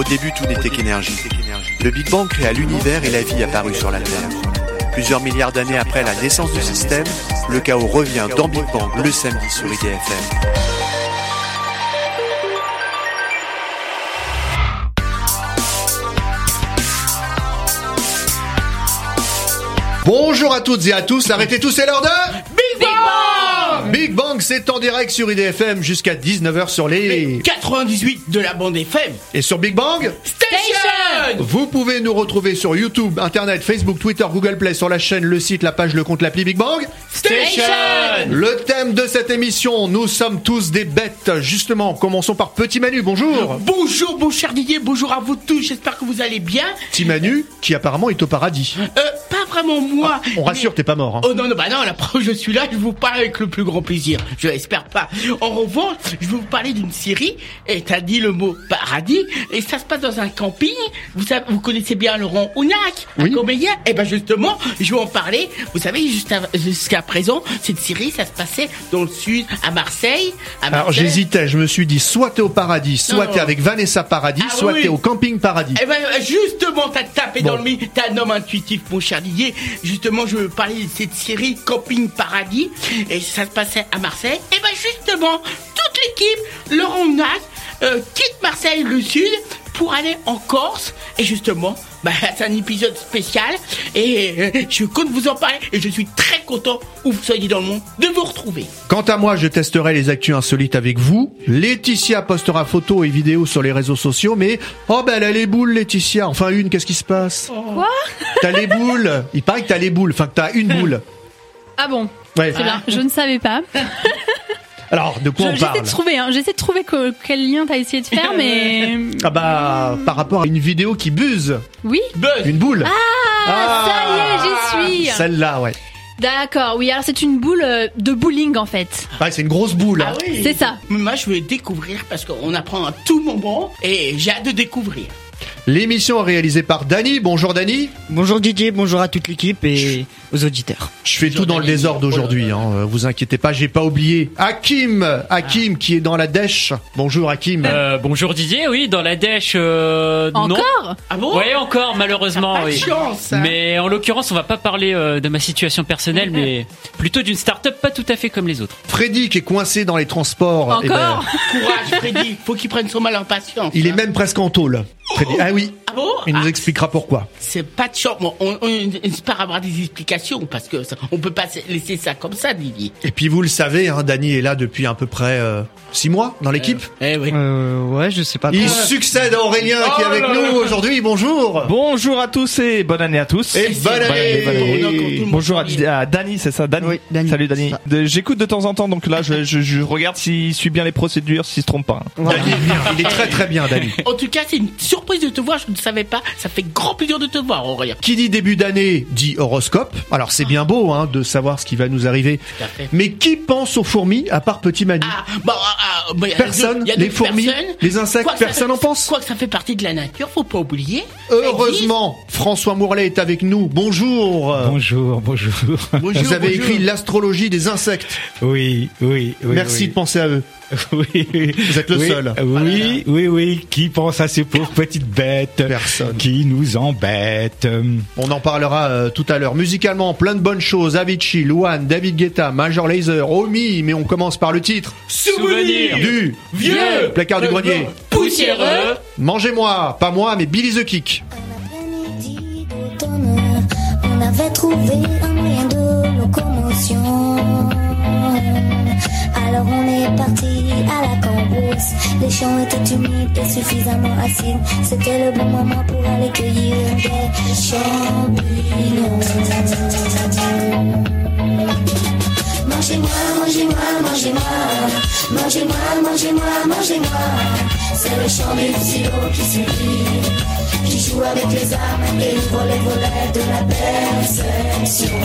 début, tout n'était qu'énergie. Le Big Bang créa l'univers et la vie apparut sur la Terre. Plusieurs milliards d'années après la naissance du système, le chaos revient dans Big Bang le samedi sur IDFM. Bonjour à toutes et à tous, arrêtez tous, c'est l'heure de Big Bang. Big Bang, c'est en direct sur IDFM jusqu'à 19h sur les 98 de la bande FM et sur Big Bang Station. Vous pouvez nous retrouver sur YouTube, Internet, Facebook, Twitter, Google Play, sur la chaîne, le site, la page, le compte, l'appli Big Bang Station. Le thème de cette émission, nous sommes tous des bêtes. Justement, commençons par Petit Manu, bonjour. Bonjour mon cher Didier, bonjour à vous tous, j'espère que vous allez bien. Petit Manu, qui apparemment est au paradis. Pas vraiment moi. On rassure, t'es pas mort. Hein. Oh non, bah non, la preuve, je suis là, je vous parle avec le plus grand plaisir. Je l'espère pas. En revanche, je vais vous parler d'une série, et t'as dit le mot paradis, et ça se passe dans un camping. Vous savez, vous connaissez bien Laurent Ougnac, un comédien. Et ben justement, je vais en parler. Vous savez, jusqu'à présent, cette série, ça se passait dans le sud, à Marseille. Alors j'hésitais, je me suis dit, soit t'es au paradis, soit t'es avec Vanessa Paradis, soit t'es au camping Paradis. Eh ben justement, t'as tapé dans le mille, t'es un homme intuitif, mon cher Didier. Justement, je veux parler de cette série Camping Paradis, et ça se passait à Marseille. Et ben justement, toute l'équipe, Laurent Ougnac, quitte Marseille, le sud, pour aller en Corse. Et justement, c'est un épisode spécial, et je compte vous en parler, et je suis très content, où vous soyez dans le monde, de vous retrouver. Quant à moi, je testerai les actus insolites avec vous. Laetitia postera photos et vidéos sur les réseaux sociaux, mais elle a les boules, Laetitia. Enfin qu'est-ce qui se passe? Quoi? T'as les boules. Il paraît que t'as les boules, enfin que t'as une boule. Ah bon? Ouais. C'est bien, je ne savais pas. Alors, de quoi on parle? J'essaie de trouver quel lien t'as essayé de faire, mais... Par rapport à une vidéo qui buzz. Oui? Une boule. Ça y est, j'y suis. Celle-là, ouais. D'accord, oui, alors c'est une boule de bowling en fait. Ouais, c'est une grosse boule. Ah oui. C'est ça. Moi, je vais découvrir, parce qu'on apprend à tout moment, et j'ai hâte de découvrir. L'émission est réalisée par Dany. Bonjour Dany. Bonjour Didier, bonjour à toute l'équipe et aux auditeurs. Je fais tout dans le désordre aujourd'hui, vous inquiétez pas, j'ai pas oublié Hakim qui est dans la dèche. Bonjour Hakim. Bonjour Didier, oui, dans la dèche non. Encore? Ah bon? Ouais, encore malheureusement, Pas de oui. chance, hein. Mais en l'occurrence, on va pas parler de ma situation personnelle, mais plutôt d'une start-up pas tout à fait comme les autres. Freddy qui est coincé dans les transports. Encore? Courage Freddy, faut qu'il prenne son mal en patience. Il est même presque en tôle. Freddy. Ah oui. Ah bon? Il nous expliquera pourquoi. C'est pas de chance. Bon, on espère avoir des explications, parce que on peut pas laisser ça comme ça, Didier. Et puis vous le savez, Dany est là depuis à peu près 6 mois dans l'équipe. Eh oui. Ouais, je sais pas. Il succède à Aurélien qui est avec nous aujourd'hui. Bonjour. Bonjour à tous et bonne année à tous. Et bonne année. Bonjour à Dany, c'est ça, Dany. Oui, Dany. Salut Dany. J'écoute de temps en temps, donc là je regarde s'il suit bien les procédures, s'il se trompe pas. Dany est bien. Il est très très bien, Dany. En tout cas, c'est une surprise de te voir, je ne savais pas. Ça fait grand plaisir de te voir, Aurélien. Qui dit début d'année dit horoscope. Alors c'est bien beau de savoir ce qui va nous arriver. Tout à fait. Mais qui pense aux fourmis à part Petit Manu? Personne. Il y a Les d'autres fourmis, personnes. les insectes, personne en pense. Quoi que ça fait partie de la nature, faut pas oublier. Heureusement, François Mourlet est avec nous. Bonjour. Bonjour. Vous avez écrit l'astrologie des insectes. Oui. Merci de penser à eux. Oui. Vous êtes le seul. Oui. Qui pense à ces pauvres petites bêtes? Personne. Qui nous embêtent. On en parlera tout à l'heure. Musicalement, plein de bonnes choses. Avicii, Louane, David Guetta, Major Lazer, Omi. Mais on commence par le titre. Souvenir Du vieux placard du grenier. Poussiéreux. Mangez-moi, pas moi, mais Billy the Kick. Après-midi d'automne, on avait trouvé un moyen de locomotion. Alors on est parti à la cambrousse. Les champs étaient humides et suffisamment acides. C'était le bon moment pour aller cueillir des champignons. Mangez-moi. C'est le chant des silos qui s'oublie, qui joue avec les âmes et ouvre les volets de la perception.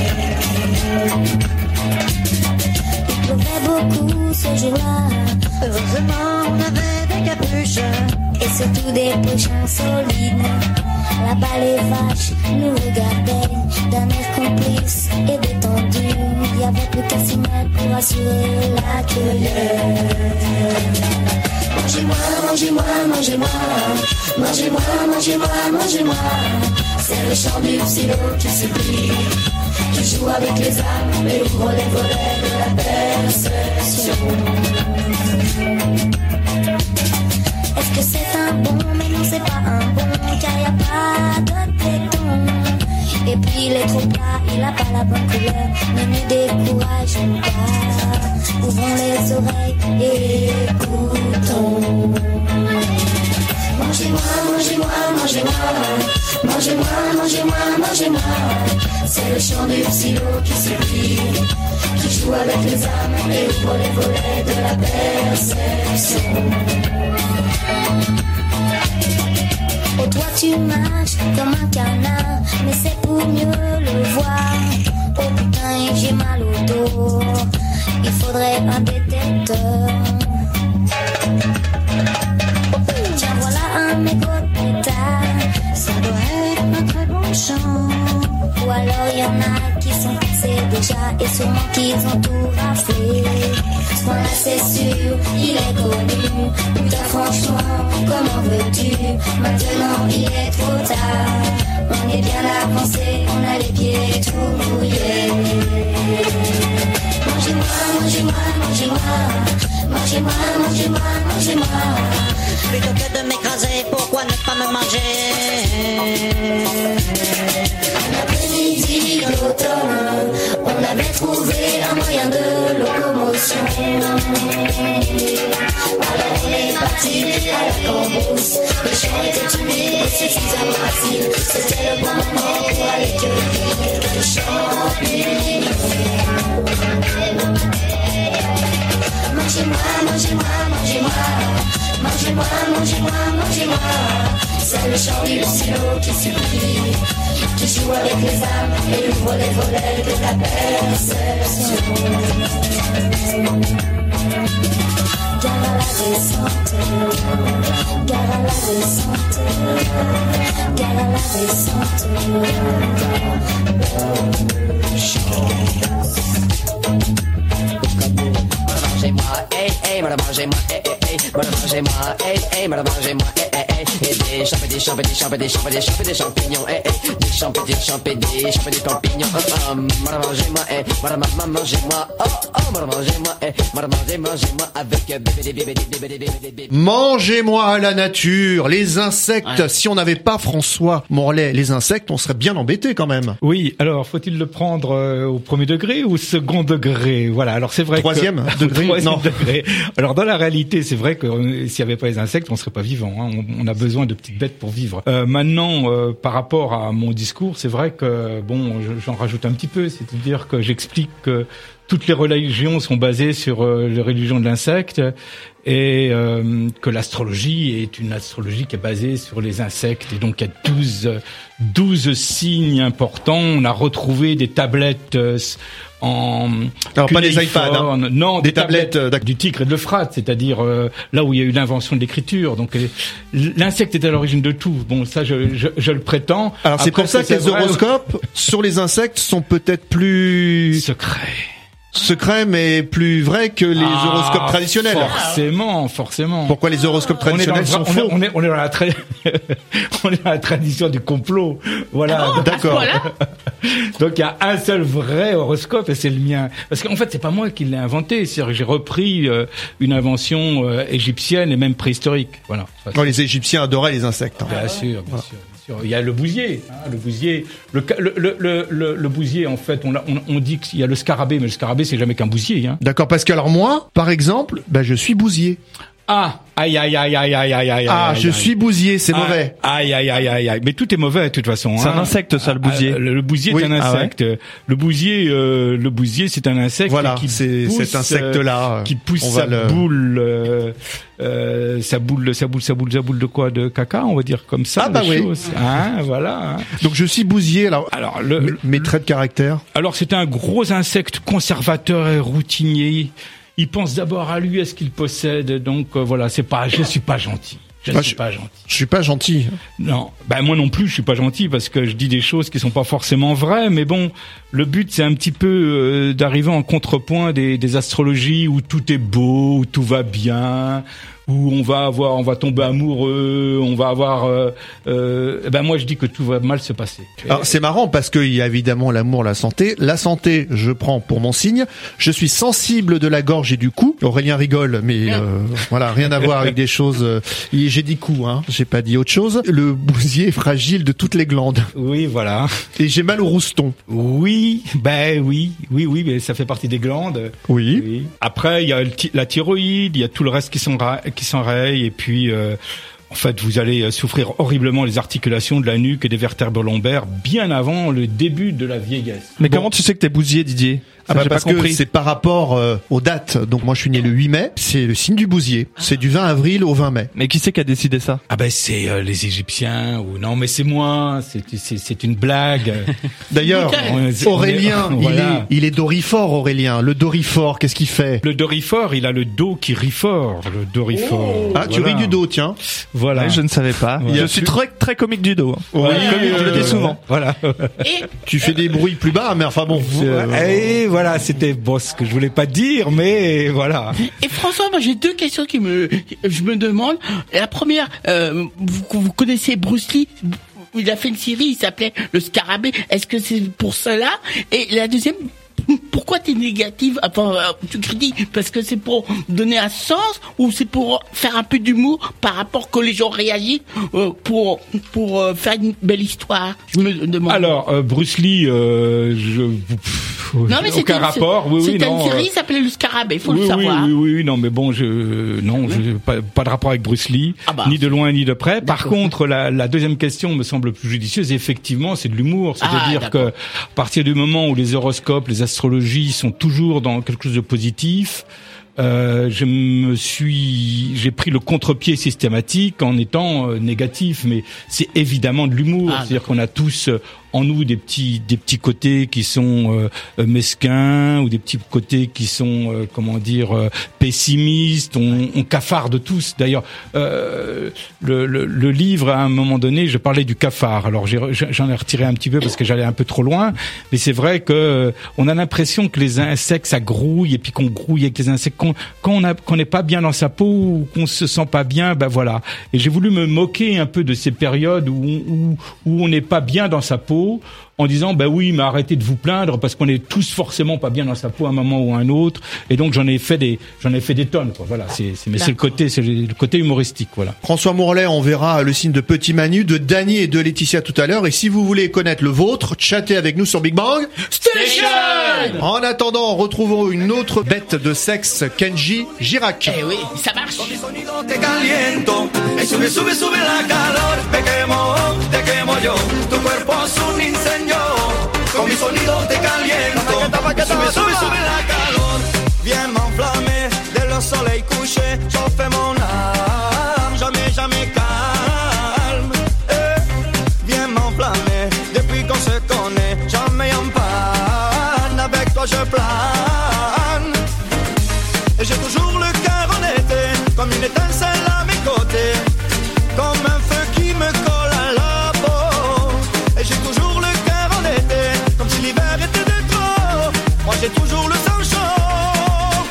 Il pleuvait beaucoup ce jour-là. Heureusement, on avait des capuches et surtout des pochons solides. Là-bas, les vaches nous regardaient d'un air complice et détendu. Il n'y avait plus qu'à s'y mettre pour assurer la cueillette. Mangez-moi, mangez-moi, mangez-moi. Mangez-moi, mangez-moi, mangez-moi. C'est le chant du psylo qui supplie, qui joue avec les âmes et ouvre les volets de la perception. Est-ce que c'est un bon? Mais non, c'est pas un bon, car y a pas de béton. Et puis il est trop plat, il a pas la bonne couleur. Ne nous décourageons pas, ouvrons les oreilles et écoutons. Mangez-moi, mangez-moi, mangez-moi. Mangez-moi, mangez-moi, mangez-moi. C'est le chant du psylo qui supplie, qui joue avec les âmes et ouvre les volets de la perception. Oh, toi tu marches comme un canard, mais c'est pour mieux le voir. Oh putain, j'ai mal au dos, il faudrait un détecteur. Tiens, voilà un mégot pétard, ça doit être un très bon chant. Ou alors y en a qui sont passés déjà et sûrement qu'ils ont tout raflé. Ce qu'on a c'est sûr, il est connu. Putain franchement, comment veux-tu? Maintenant il est trop tard. On est bien avancé, on a les pieds tout mouillés. Mangez-moi, mangez-moi, mangez-moi. Mangez-moi, mangez-moi, mangez-moi. Plutôt que de m'écraser, pourquoi ne pas me manger? Un après-midi d'automne, on avait trouvé un moyen de locomotion. Alors on est parti à la cambrousse. Le champ était humide et suffisamment facile. C'était le bon moment pour aller cueillir le champignon. Mangez-moi, mangez-moi, mangez-moi. Mangez-moi, mangez-moi, mangez-moi. C'est le chant du psylo qui supplie, qui joue avec les âmes et ouvre les volets de la perception. Gare à la descente, gare à la descente, gare à la descente. Mangez-moi, hey, hey, mangez-moi, hey, hey, hey, mangez-moi, hey, hey, mangez-moi, hey, hey, hey, et des champignons, des champignons, hey, hey, des champignons, mangez-moi, hey, mangez-moi, oh, mangez-moi, hey, mangez-moi, avec Mangez-moi la nature, les insectes. Ouais. Si on n'avait pas François Morlaix, les insectes, on serait bien embêté quand même. Oui, alors faut-il le prendre au premier degré ou au second degré? Voilà, alors c'est vrai Troisième degré. Troisième degré. Alors dans la réalité, c'est vrai que s'il n'y avait pas les insectes, on serait pas vivant. Hein. On a besoin de petites bêtes pour vivre. Maintenant, par rapport à mon discours, c'est vrai que bon, j'en rajoute un petit peu, c'est-à-dire que j'explique que toutes les religions sont basées sur les religions de l'insecte et que l'astrologie est une astrologie qui est basée sur les insectes. Et donc il y a 12 signes importants. On a retrouvé des tablettes alors pas des iPads, hein. Non, des tablettes du Tigre et de l'Euphrate, c'est-à-dire là où il y a eu l'invention de l'écriture. Donc l'insecte est à l'origine de tout. Bon, ça je le prétends. Alors c'est pour ça que les horoscopes sur les insectes sont peut-être plus secrets, mais plus vrais que les horoscopes traditionnels. Forcément. Pourquoi les horoscopes traditionnels sont faux? On est dans la on est dans la tradition du complot. Voilà. D'accord. Donc il y a un seul vrai horoscope et c'est le mien. Parce qu'en fait c'est pas moi qui l'ai inventé, c'est-à-dire que j'ai repris une invention égyptienne et même préhistorique. Voilà. Non, les Égyptiens adoraient les insectes. Bien sûr. Il y a le bousier, le bousier en fait, on dit qu'il y a le scarabée, mais le scarabée c'est jamais qu'un bousier. Hein. D'accord, parce que alors moi, par exemple, je suis bousier. Aïe. Je suis bousier, c'est mauvais. Aïe. Mais tout est mauvais de toute façon. C'est un insecte, ça, le bousier. Le bousier est un insecte. Ouais. Le bousier, c'est un insecte. Voilà, c'est cet insecte-là. Qui pousse sa boule de quoi? De caca, on va dire comme ça. Choses. Hein, voilà. Donc je suis bousier. Alors mes traits de caractère. Alors c'est un gros insecte conservateur et routinier. Il pense d'abord à lui, à ce qu'il possède. Donc voilà, je suis pas gentil. Je suis pas gentil. Non, moi non plus, je suis pas gentil parce que je dis des choses qui sont pas forcément vraies. Mais bon, le but c'est un petit peu d'arriver en contrepoint des astrologies où tout est beau, où tout va bien, où on va tomber amoureux, on va avoir, moi je dis que tout va mal se passer. Alors c'est marrant parce qu'il y a évidemment l'amour, la santé. La santé, je prends pour mon signe. Je suis sensible de la gorge et du cou. Aurélien rigole, mais voilà, rien à voir avec des choses. J'ai dit cou, hein. J'ai pas dit autre chose. Le bousier est fragile de toutes les glandes. Oui, voilà. Et j'ai mal au rouston. Oui, mais ça fait partie des glandes. Oui. Après, il y a la thyroïde, il y a tout le reste qui s'enraye, et puis en fait, vous allez souffrir horriblement les articulations de la nuque et des vertèbres lombaires bien avant le début de la vieillesse. Mais comment tu sais que t'es bousillé, Didier? Parce que c'est par rapport aux dates. Donc moi je suis né le 8 mai, c'est le signe du bousier. C'est du 20 avril au 20 mai. Mais qui c'est qui a décidé ça? C'est les Égyptiens ou non, mais c'est moi, c'est une blague. D'ailleurs, Aurélien, il est dorifort, Aurélien. Le dorifort, qu'est-ce qu'il fait? Le dorifort, il a le dos qui rit fort, le dorifort. Ah, tu ris du dos, tiens. Voilà. Ouais, je ne savais pas. Ouais. Je suis très très comique du dos. Oui, je le dis souvent. Voilà. Et tu fais des bruits plus bas, mais enfin bon. Et voilà, c'était ce que je voulais pas dire, mais voilà. Et François, moi j'ai deux questions je me demande. La première, vous connaissez Bruce Lee? Il a fait une série, il s'appelait Le Scarabée. Est-ce que c'est pour cela? Et la deuxième, pourquoi t'es négative? Enfin, tu critiques parce que c'est pour donner un sens ou c'est pour faire un peu d'humour par rapport que les gens réagissent pour faire une belle histoire? Je me demande. Alors, Bruce Lee, non, mais aucun rapport. C'était une série, ça s'appelait Le Scarabée, faut le savoir. Oui, non, mais bon, pas de rapport avec Bruce Lee, ni de loin ni de près. Par contre, la deuxième question me semble plus judicieuse. Effectivement, c'est de l'humour. C'est-à-dire que, à partir du moment où les horoscopes, les astrologies sont toujours dans quelque chose de positif, j'ai pris le contre-pied systématique en étant négatif, mais c'est évidemment de l'humour. C'est-à-dire qu'on a tous en nous des petits côtés qui sont mesquins ou des petits côtés qui sont pessimistes. On cafarde tous. D'ailleurs, le livre à un moment donné, je parlais du cafard. Alors j'en ai retiré un petit peu parce que j'allais un peu trop loin, mais c'est vrai que on a l'impression que les insectes ça grouille et puis qu'on grouille avec les insectes qu'on n'est pas bien dans sa peau ou qu'on se sent pas bien, voilà. Et j'ai voulu me moquer un peu de ces périodes où on n'est pas bien dans sa peau, en disant oui, mais arrêtez de vous plaindre parce qu'on est tous forcément pas bien dans sa peau à un moment ou à un autre. Et donc j'en ai fait des tonnes, quoi. Voilà, c'est le côté humoristique, voilà. François Mourlet, on verra le signe de Petit Manu, de Dany et de Laetitia tout à l'heure. Et si vous voulez connaître le vôtre, chattez avec nous sur Big Bang Station. En attendant, retrouvons une autre bête de sexe, Kenji Girac. Eh oui, ça marche. Incendio, con mi sonido te caliento, sube la calor, viens m'enflammer, dès le soleil couché, chauffe mon âme, jamais calme, viens m'enflammer, depuis qu'on se connaît, jamais en panne, avec toi je plane, et j'ai toujours le cœur en été, comme une étincelle à mes côtés, comme un feu qui me colle à la peau, et j'ai toujours le cœur en été, comme si l'hiver était de trop, moi j'ai toujours le sang chaud,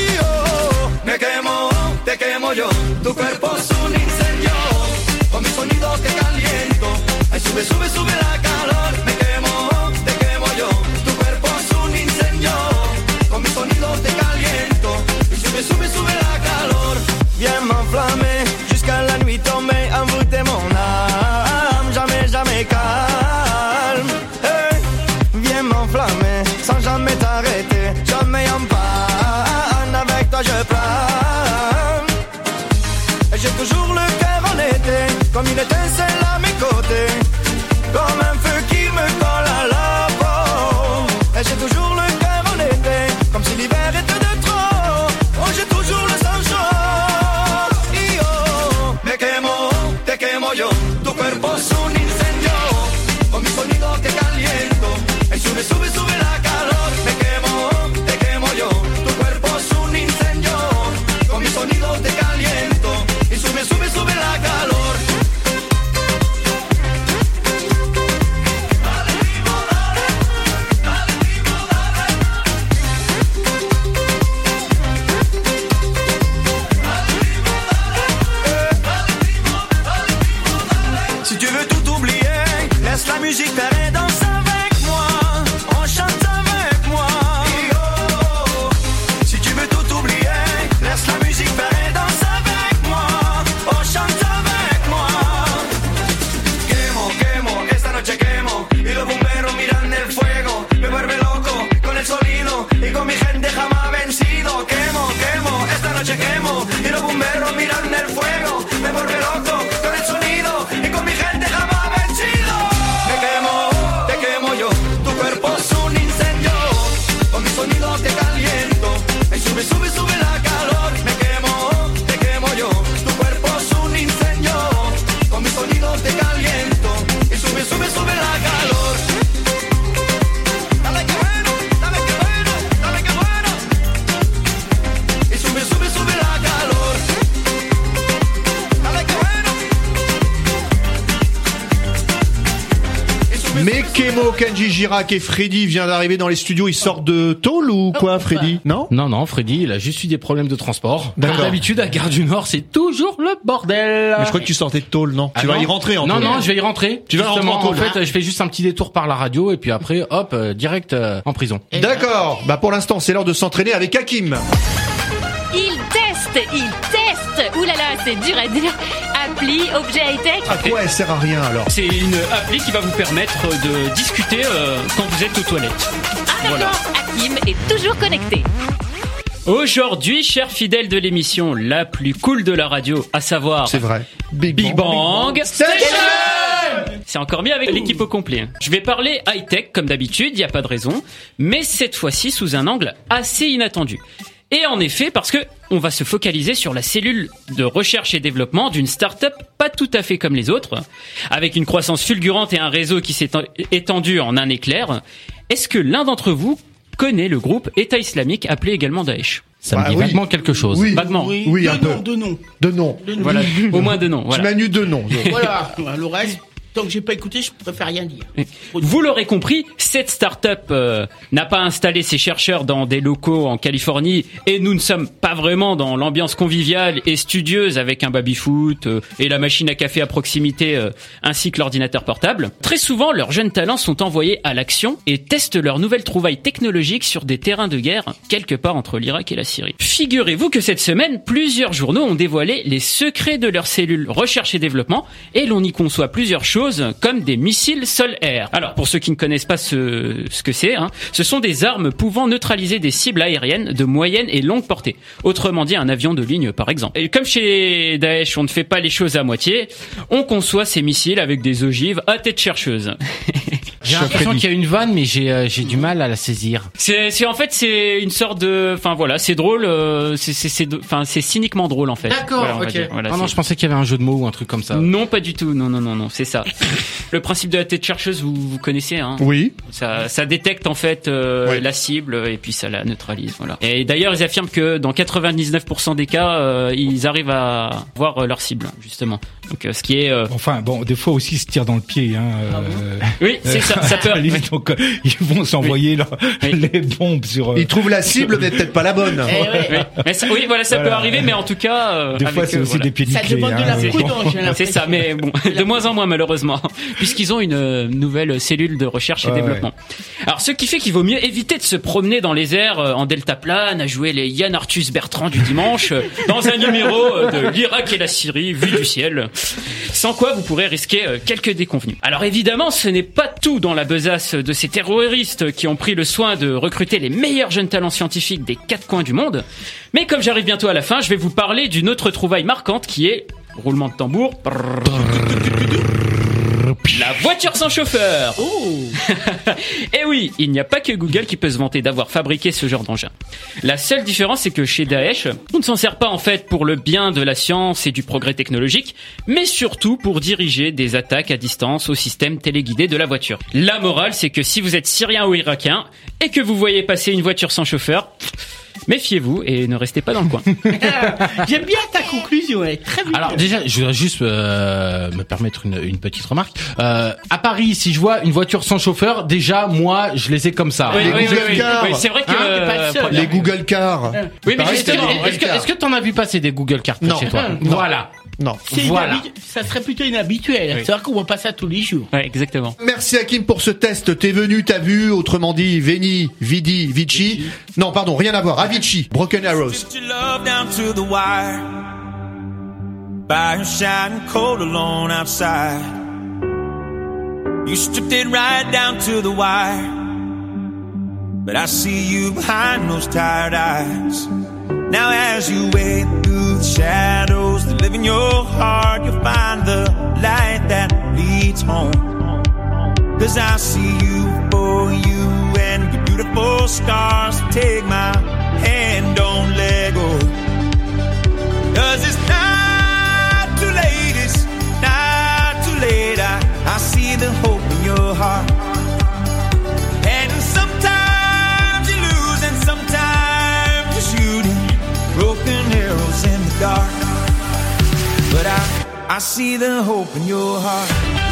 te quemo yo, tu cuerpo es un incendio, con mi sonido te caliento, ay sube la calor, te quemo yo, tu cuerpo es un incendio, con mi sonido te caliento, y sube la calor, viens m'enflammer, jusqu'à la nuit tombée, envoûter mon âme, jamais calme, hey, viens m'enflammer, sans jamais t'arrêter, jamais en panne, avec toi je plane, et j'ai toujours le cœur en été, comme une étincelle à mes côtés, comme tout oublier, laisse la musique faire et danse avec moi. On chante avec moi. Si tu veux tout oublier, laisse la musique faire et danse avec moi. On chante avec moi. Quemo, quemo, esta noche quemo. Y los bomberos miran el fuego. Me vuelve loco con el sonido y con mi gente jamás vencido. Quemo, quemo, esta noche quemo. Y los bomberos miran el fuego. Me vuelve loco con el sonido y con mi gente jamás vencido. Te quemo yo. Tu cuerpo es un incendio. Con mi sonido te caliento. Y sube, sube, sube la calor. Te quemo yo. Tu cuerpo es un incendio. Con mi sonido te caliento. Y sube, sube, sube la calor. Dale que bueno, dale que bueno, dale que bueno. Y sube, sube, sube la calor. Dale que bueno. Y sube, Mais sube, Kemo, Kenji Girac et Freddy viennent d'arriver dans les studios. Ils sortent de tôle ou quoi, Freddy? Non? Non, Freddy, il a juste eu des problèmes de transport. D'accord. Comme d'habitude, à Gare du Nord, c'est toujours le bordel. Mais je crois que tu sortais de tôle, non? Ah Tu vas non. y rentrer en Non, tôle. non, je vais y rentrer. Tu vas rentrer en tôle. En fait, je fais juste un petit détour par la radio et puis après, hop, direct en prison. D'accord. Bah, pour l'instant, c'est l'heure de s'entraîner avec Hakim. Il teste. Ouh là là, c'est dur à dire. Appli, objet high-tech. À quoi elle sert à rien, alors? C'est une appli qui va vous permettre de discuter quand vous êtes aux toilettes. Ah d'accord, Hakim est toujours connecté. Aujourd'hui, chers fidèles de l'émission la plus cool de la radio, à savoir C'est vrai. Big Bang Station. C'est encore mieux avec l'équipe au complet. Je vais parler high-tech comme d'habitude, il n'y a pas de raison, mais cette fois-ci sous un angle assez inattendu. Et en effet, parce que on va se focaliser sur la cellule de recherche et développement d'une start-up pas tout à fait comme les autres, avec une croissance fulgurante et un réseau qui s'est étendu en un éclair. Est-ce que l'un d'entre vous connaît le groupe État islamique, appelé également Daesh? Ça me dit oui. vaguement quelque chose. Oui. Vaguement. Oui, un peu. De nom. De nom. Voilà, au moins deux noms. Tu Voilà. m'as nu 2 noms. Voilà. Le reste, tant que j'ai pas écouté, je préfère rien dire. Vous l'aurez compris, cette start-up n'a pas installé ses chercheurs dans des locaux en Californie et nous ne sommes pas vraiment dans l'ambiance conviviale et studieuse avec un baby-foot et la machine à café à proximité ainsi que l'ordinateur portable. Très souvent, leurs jeunes talents sont envoyés à l'action et testent leurs nouvelles trouvailles technologiques sur des terrains de guerre quelque part entre l'Irak et la Syrie. Figurez-vous que cette semaine, plusieurs journaux ont dévoilé les secrets de leurs cellules recherche et développement et l'on y conçoit plusieurs choses comme des missiles sol-air. Alors, pour ceux qui ne connaissent pas ce que c'est, ce sont des armes pouvant neutraliser des cibles aériennes de moyenne et longue portée. Autrement dit, un avion de ligne, par exemple. Et comme chez Daesh, on ne fait pas les choses à moitié, on conçoit ces missiles avec des ogives à tête chercheuse. J'ai l'impression qu'il y a une vanne, mais j'ai du mal à la saisir. En fait, c'est une sorte de, enfin voilà, c'est drôle, c'est cyniquement drôle en fait. D'accord, Voilà, on va ok. dire. Voilà, non, je pensais qu'il y avait un jeu de mots ou un truc comme ça. Non, pas du tout. Non, c'est ça. Le principe de la tête chercheuse, vous connaissez, hein. Oui. Ça détecte en fait la cible et puis ça la neutralise. Voilà. Et d'ailleurs, ils affirment que dans 99% des cas, ils arrivent à voir leur cible justement. Donc, ce qui est. Enfin, bon, des fois aussi, ils se tirent dans le pied. Oui, c'est ça. Ça peut. Donc, ils vont s'envoyer les bombes sur. Ils trouvent la cible, mais peut-être pas la bonne. Mais ça, oui, voilà, ça peut arriver, mais en tout cas. Des fois, c'est aussi des pieds Ça nickelés. demande de la prudence, j'ai C'est ça, mais bon, de moins en moins malheureusement, puisqu'ils ont une nouvelle cellule de recherche et développement. Alors, ce qui fait qu'il vaut mieux éviter de se promener dans les airs en deltaplane, à jouer les Yann Arthus Bertrand du dimanche, dans un numéro de l'Irak et la Syrie, vu du ciel. Sans quoi, vous pourrez risquer quelques déconvenues. Alors évidemment, ce n'est pas tout dans la besace de ces terroristes qui ont pris le soin de recruter les meilleurs jeunes talents scientifiques des 4 coins du monde. Mais comme j'arrive bientôt à la fin, je vais vous parler d'une autre trouvaille marquante qui est, roulement de tambour, la voiture sans chauffeur. Et oui, il n'y a pas que Google qui peut se vanter d'avoir fabriqué ce genre d'engin. La seule différence, c'est que chez Daesh, on ne s'en sert pas en fait pour le bien de la science et du progrès technologique, mais surtout pour diriger des attaques à distance au système téléguidé de la voiture. La morale, c'est que si vous êtes syrien ou irakien et que vous voyez passer une voiture sans chauffeur, méfiez-vous et ne restez pas dans le coin. J'aime bien ta conclusion, elle est très bien. Alors déjà, je voudrais juste me permettre une petite remarque. À Paris, si je vois une voiture sans chauffeur, déjà moi, je les ai comme ça. Les Google Cars. Oui, c'est vrai que les Google Cars. Oui, mais Pareil, justement, c'est des Google Cars. Est-ce que t'en as vu passer des Google Cars Non. chez toi? Voilà. Non. Voilà. Ça serait plutôt inhabituel. Oui. C'est vrai qu'on voit pas ça tous les jours. Ouais, exactement. Merci Hakim pour ce test. T'es venu, t'as vu, autrement dit, Veni, Vidi, Vici. Non, pardon, rien à voir. Avicii, Broken Arrows. Stripped your love down to the wire. Fire shining cold alone outside. You stripped it right down to the wire. But I see you behind those tired eyes. Now as you wade through the shadows that live in your heart, you'll find the light that leads home. 'Cause I see you for you and your beautiful scars. Take my hand, don't let go. 'Cause it's not too late, it's not too late. I see the hope in your heart. And sometimes you lose and sometimes you're shooting broken arrows in the dark. But I see the hope in your heart.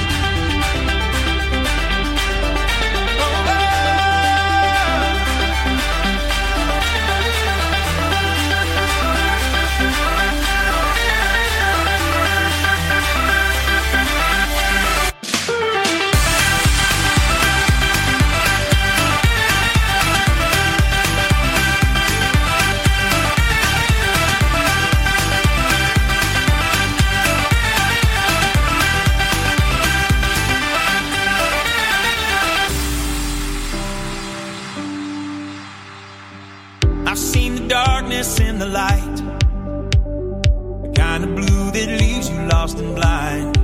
I've seen the darkness in the light, the kind of blue that leaves you lost and blind.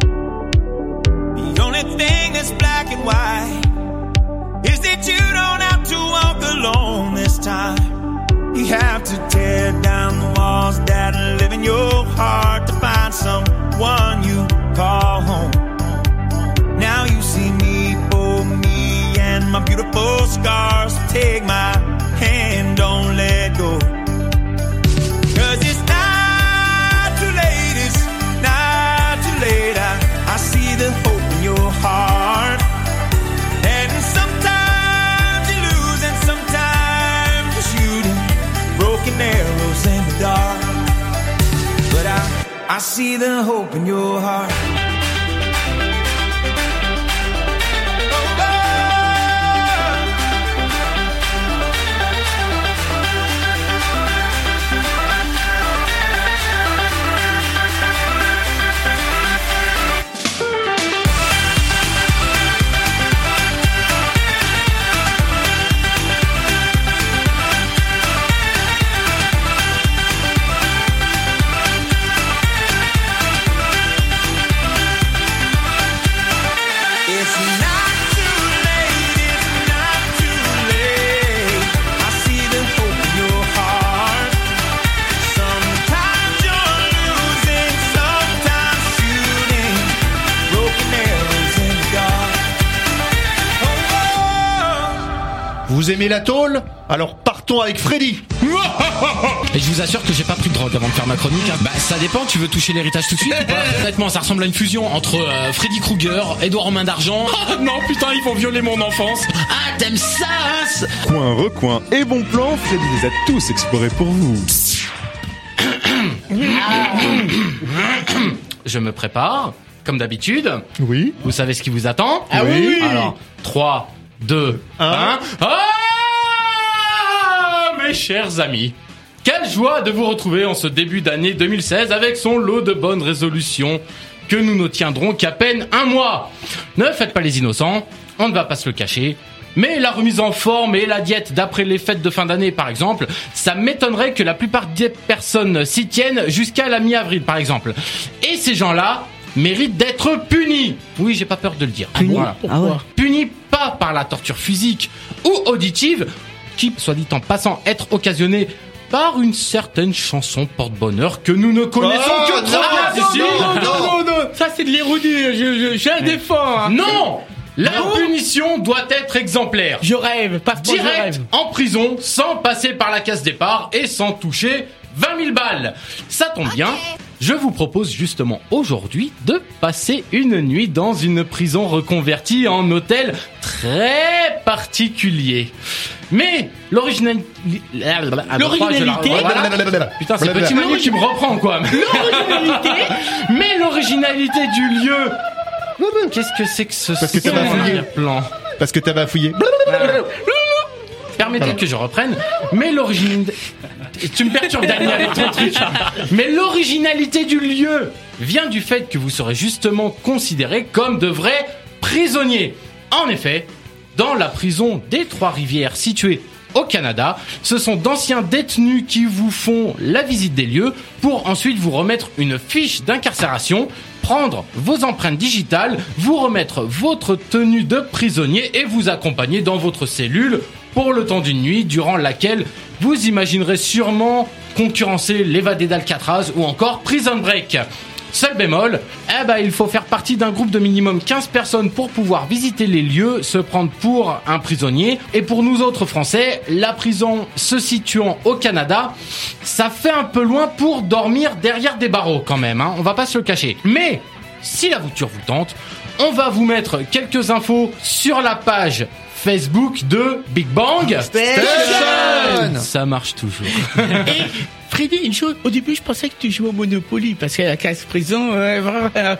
The only thing that's black and white is that you don't have to walk alone this time. You have to tear down the walls that live in your heart to find someone you call home. Now you see me for me and my beautiful scars. Take my hand, don't let go. 'Cause it's not too late, it's not too late. I see the hope in your heart. And sometimes you lose and sometimes you're shooting broken arrows in the dark. But I see the hope in your heart. Vous aimez la tôle? Alors partons avec Freddy. Et je vous assure que j'ai pas pris de drogue avant de faire ma chronique. Bah ça dépend, tu veux toucher l'héritage tout de suite ou pas? Honnêtement, ça ressemble à une fusion entre Freddy Krueger, Edouard aux mains d'argent. Oh, non putain, ils vont violer mon enfance. Ah, t'aimes ça hein? Coin, recoin et bon plan, Freddy les a tous explorés pour vous. Je me prépare, comme d'habitude. Oui. Vous savez ce qui vous attend? Ah oui. Alors, 3, 2, 1. Ah, mes chers amis, quelle joie de vous retrouver en ce début d'année 2016 avec son lot de bonnes résolutions que nous ne tiendrons qu'à peine un mois. Ne faites pas les innocents, on ne va pas se le cacher. Mais la remise en forme et la diète d'après les fêtes de fin d'année, par exemple, ça m'étonnerait que la plupart des personnes s'y tiennent jusqu'à la mi-avril, par exemple. Et ces gens-là méritent d'être punis. Oui, j'ai pas peur de le dire. Punis. Voilà. Ah ouais. Punis pas par la torture physique ou auditive, qui, soit dit en passant, être occasionnée par une certaine chanson porte-bonheur que nous ne connaissons que trop bien ici. Non. Ça, c'est de l'érudit. Je la défends. Hein. Non! La punition doit être exemplaire. Je rêve, pas je Direct rêve. en prison, sans passer par la case départ et sans toucher 20 000 balles. Ça tombe bien. Je vous propose justement aujourd'hui de passer une nuit dans une prison reconvertie en hôtel très particulier. Mais l'originalité... Putain, c'est Petit Manu qui me reprend, quoi. Mais l'originalité du lieu... Qu'est-ce que c'est que ce Parce que t'as bafouillé. plan? Parce que t'as bafouillé. Permettez que je reprenne. Mais l'originalité... Tu me perturbes, Daniel, avec ton truc. Mais l'originalité du lieu vient du fait que vous serez justement considérés comme de vrais prisonniers. En effet, dans la prison des Trois-Rivières située au Canada, ce sont d'anciens détenus qui vous font la visite des lieux pour ensuite vous remettre une fiche d'incarcération, prendre vos empreintes digitales, vous remettre votre tenue de prisonnier et vous accompagner dans votre cellule pour le temps d'une nuit durant laquelle vous imaginerez sûrement concurrencer l'évadé d'Alcatraz ou encore Prison Break. Seul bémol, il faut faire partie d'un groupe de minimum 15 personnes pour pouvoir visiter les lieux, se prendre pour un prisonnier. Et pour nous autres Français, la prison se situant au Canada, ça fait un peu loin pour dormir derrière des barreaux quand même, hein, on va pas se le cacher. Mais si l'aventure vous tente, on va vous mettre quelques infos sur la page Facebook de Big Bang Station. Ça marche toujours. Et Freddy, une chose, au début je pensais que tu jouais au Monopoly parce qu'à la case prison, Voilà.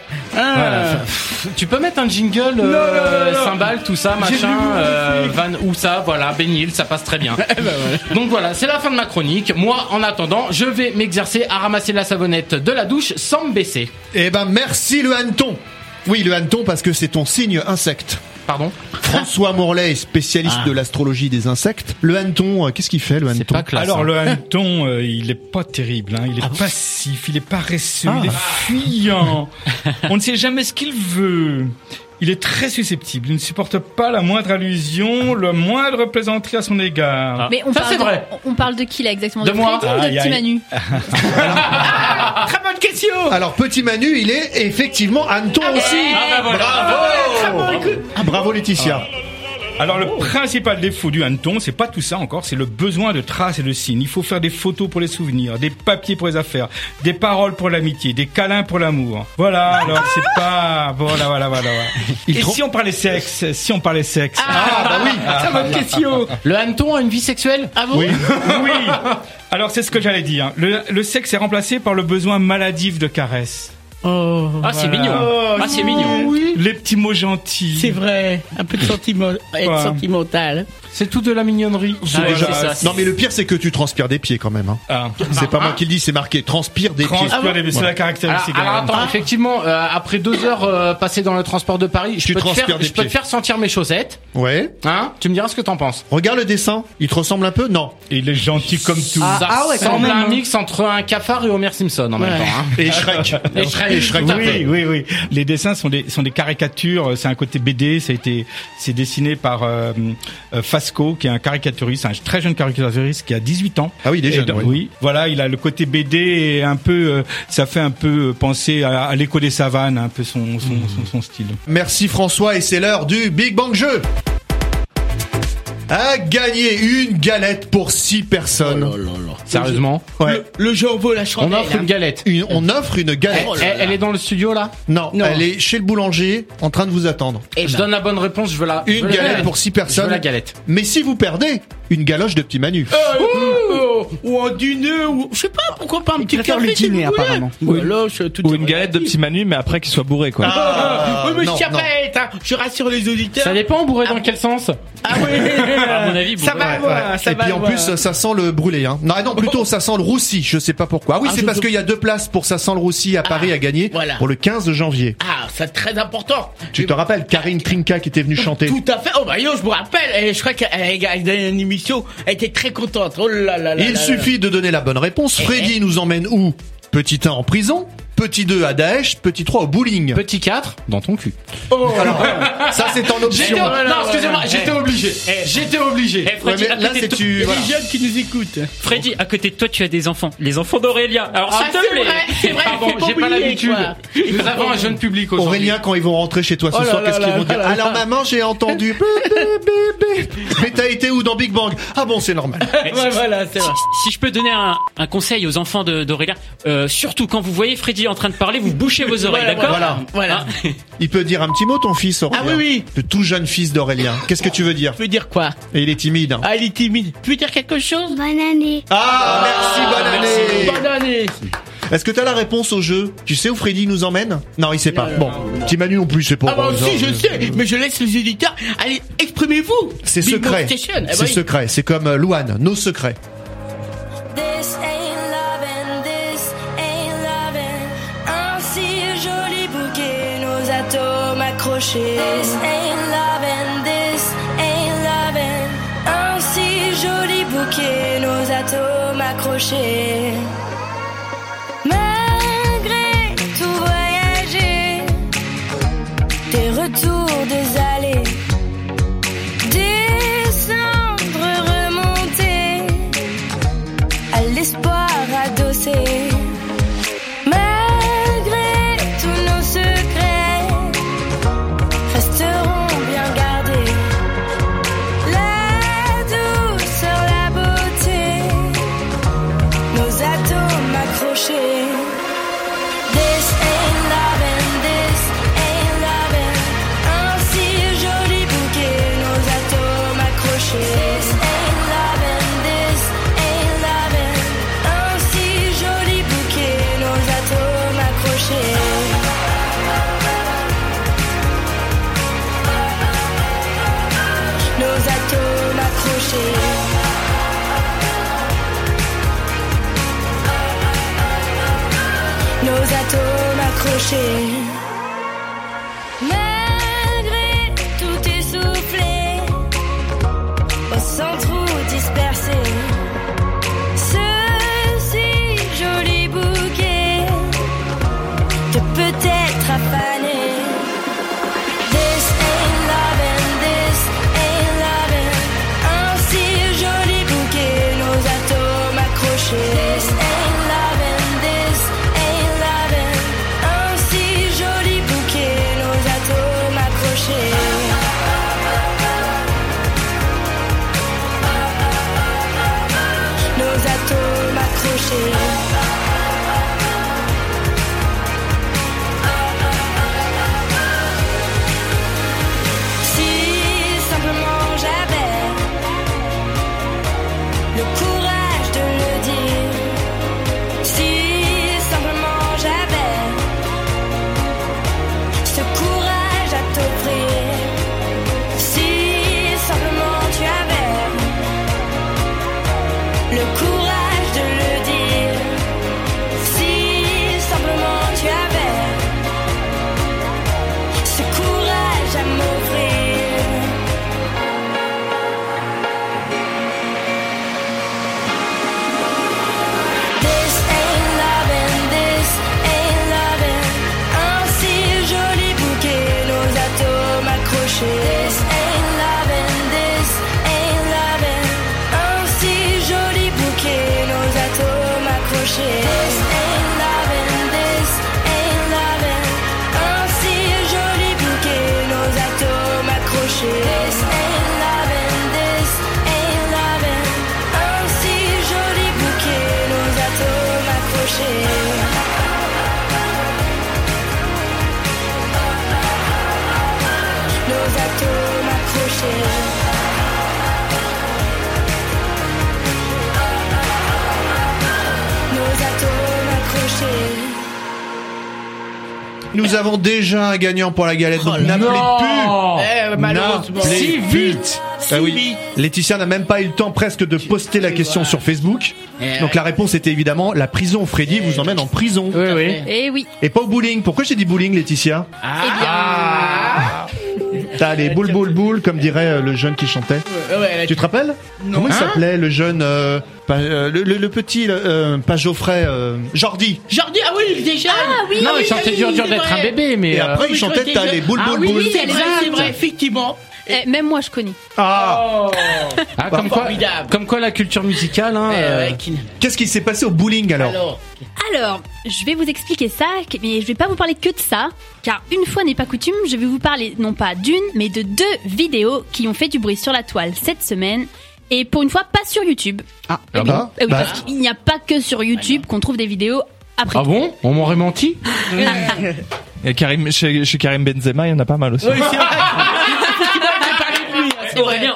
Tu peux mettre un jingle, cymbales, tout ça, machin, Van ou ça, voilà, Bénil, ça passe très bien. Donc voilà, c'est la fin de ma chronique. Moi, en attendant, je vais m'exercer à ramasser la savonnette de la douche sans me baisser. Eh ben, merci le hanneton. Oui, le hanneton parce que c'est ton signe insecte. Pardon. François Morlaix, spécialiste de l'astrologie des insectes. Le hanneton, qu'est-ce qu'il fait, le hanneton? Pas classe, Alors, hein. le hanneton, il est pas terrible, hein. Il est passif, il est paresseux, il est fuyant. On ne sait jamais ce qu'il veut. Il est très susceptible. Il ne supporte pas la moindre allusion, la moindre plaisanterie à son égard. Mais on Ça, parle c'est vrai. on parle de qui là exactement? De De moi. Freddy ou de Petit Manu? très bonne question. Alors, Petit Manu, il est effectivement hanneton aussi. Bravo Laetitia. Alors le principal défaut du hanneton, c'est pas tout ça encore, c'est le besoin de traces et de signes. Il faut faire des photos pour les souvenirs, des papiers pour les affaires, des paroles pour l'amitié, des câlins pour l'amour. Voilà, alors c'est pas... Voilà. Et si on parlait sexe? Bah oui, très bonne question. Le hanneton a une vie sexuelle? Ah bon? Oui. Alors c'est ce que j'allais dire. Le sexe est remplacé par le besoin maladif de caresses. C'est mignon. C'est mignon. Oui. Les petits mots gentils. C'est vrai, un peu de être sentimental. C'est tout de la mignonnerie. Déjà- Non mais le pire c'est que tu transpires des pieds quand même. Hein. C'est pas moi qui le dis, c'est marqué transpire des pieds. C'est la caractéristique. Alors attends, effectivement, après 2 heures passées dans le transport de Paris, je peux te faire sentir mes chaussettes. Ouais. Hein? Tu me diras ce que t'en penses. Regarde le dessin, il te ressemble un peu? Non. Il est gentil comme tout. Ça semble un mix entre un cafard et Homer Simpson en même temps. Hein. Et Shrek. Et Shrek. Oui. Les dessins sont des caricatures. C'est un côté BD. C'est dessiné par Fasco, qui est un caricaturiste, un très jeune caricaturiste qui a 18 ans. Ah oui, il est jeune. Oui. Voilà, il a le côté BD et un peu, ça fait un peu penser à l'écho des savanes, un peu son style. Merci François et c'est l'heure du Big Bang Jeu. À gagner une galette pour 6 personnes. Sérieusement? Ouais. Le jeu en vaut la chandelle. On offre une galette. On offre une galette. Elle est dans le studio là? Non, elle est chez le boulanger en train de vous attendre. Je donne la bonne réponse, je veux la... Une galette pour 6 personnes. Je veux la galette. Mais si vous perdez, une galoche de Petit Manu. Ou un dîner, ou je sais pas, pourquoi pas un petit préfère café le dîner, si vous voulez. apparemment. Ou une galette de Petit Manu, mais après qu'il soit bourré, quoi. Oui, mais non, je tiens pas à être, hein. Je rassure les auditeurs. Ça dépend, bourré dans quel sens? Ah oui. À mon avis, Ça va, moi, ça Et va. puis en moi. plus, ça sent le brûlé. Hein. Non, plutôt ça sent le roussi. Je sais pas pourquoi. Ah oui, c'est parce qu'il y a 2 places pour ça sent le roussi à Paris à gagner voilà. pour le 15 janvier. Ah, c'est très important. Tu te rappelles Karine Krinka qui était venue chanter? Tout à fait. Oh bah yo, je me rappelle. Et je crois qu'elle a une émission. Elle était très contente. Oh là là là. Il suffit de donner la bonne réponse. Freddy nous emmène où? Petit 1 en prison, petit 2 à Daesh, petit 3 au bowling. Petit 4 dans ton cul. Oh. Alors, ça c'est en option. Non, excusez-moi, j'étais obligé. Freddy, Ouais, mais là, c'est tu. Il y a Voilà. des jeunes qui nous écoutent. Freddy, à côté de toi, tu as des enfants. Les enfants d'Aurélien. Alors, s'il te plaît. C'est vrai, Pardon, faut j'ai pas oublier, l'habitude. quoi. Nous avons un jeune public aujourd'hui. Aurélien, quand ils vont rentrer chez toi ce Oh là soir, là qu'est-ce qu'ils là vont dire? là là. Alors maman, j'ai entendu. Mais t'as été où dans Big Bang? Ah bon, c'est normal. Ouais, voilà, c'est vrai. Si je peux donner un conseil aux enfants d'Aurélien, surtout quand vous voyez Freddy en train de parler, vous bouchez vos oreilles, Voilà, d'accord? Voilà. Voilà. Hein? Il peut dire un petit mot, ton fils, Ah Aurélien. oui, Oui. Le tout jeune fils d'Aurélien. Qu'est-ce que tu veux dire? Tu veux dire quoi? Et il est timide. Hein. Ah, il est timide. Tu veux dire quelque chose? Bonne année. Ah, merci, bonne année. Bonne année. Est-ce que t'as la réponse au jeu? Tu sais où Freddy nous emmène? Non, il sait pas. Bon, petit Manu non plus, c'est pas. Ah bah si, je sais, mais je laisse les éditeurs. Allez, exprimez-vous. C'est Big secret. Box Station. C'est secret. C'est comme Louane, nos secrets. This ain't loving, this ain't loving. Un si joli bouquet, nos atomes accrochés. This ain't loving, this ain't loving. Un si joli bouquet, nos atomes accrochés. Malgré tout voyager, des retours, des allées, descendre, remonter, à l'espoir adossé. Malgré tous nos secrets, resteront bien gardés. La douceur, la beauté, nos atomes accrochés. This ain't loving, this ain't loving. Un si joli bouquet, nos atomes accrochés. This ain't loving, this ain't loving. Un si joli bouquet, nos atomes accrochés. Nos atomes accrochés. Nos atomes accrochés. Malgré tout essoufflé, au centre où dispersé, ce si joli bouquet de peut-être affané. This ain't loving, this ain't loving. Un si joli bouquet, nos atomes accrochés. This ain't loving, this ain't loving. Un si joli bouquet, nos atomes accrochés. Nos atomes accrochés. Si simplement j'avais le courage de le dire, si simplement j'avais ce courage à t'offrir, si simplement tu avais le courage de le dire, si simplement tu avais ce courage à m'offrir. This ain't loving, this ain't loving. Un si joli bouquet, nos atomes accrochés. This ain't loving, this ain't loving. Un si joli bouquet, nos atomes accrochés. This ain't loving, this ain't loving. Un si joli bouquet, nos atomes accrochés. This ain't loving, this ain't loving. Un si joli bouquet, nos atomes accrochés. Nos atomes accrochés. Nos atomes accrochés. Nous avons déjà un gagnant pour la galette, donc n'appelez plus. Malheureusement. N'appelez Si plus. vite. Ah Si oui. vite. Laetitia n'a même pas eu le temps presque de poster la question sur Facebook. Donc la réponse était évidemment la prison. Freddy vous emmène en prison. Oui, oui. Eh oui. Et pas au bowling. Pourquoi j'ai dit bowling, Laetitia? Eh bien. T'as les boule boule boule, comme dirait le jeune qui chantait. Tu te rappelles? Comment il s'appelait le jeune le petit pas Geoffrey, Jordi. Jordi, ah oui, déjà. Ah oui. Non, il chantait dur d'être un bébé, mais. Et après il chantait t'as les boule boule boule. Oui, c'est vrai, effectivement. Même moi, je connais. Ah. Ah, comme quoi la culture musicale, hein. Qu'est-ce qui s'est passé au bowling alors? Alors, je vais vous expliquer ça, mais je vais pas vous parler que de ça, car une fois n'est pas coutume, je vais vous parler non pas d'une, mais de 2 vidéos qui ont fait du bruit sur la toile cette semaine, et pour une fois pas sur YouTube. Ah, oui, parce qu'il n'y a pas que sur YouTube qu'on trouve des vidéos après. Ah bon? On m'aurait menti? Et Karim, chez Karim Benzema, il y en a pas mal aussi. Oui, c'est vrai.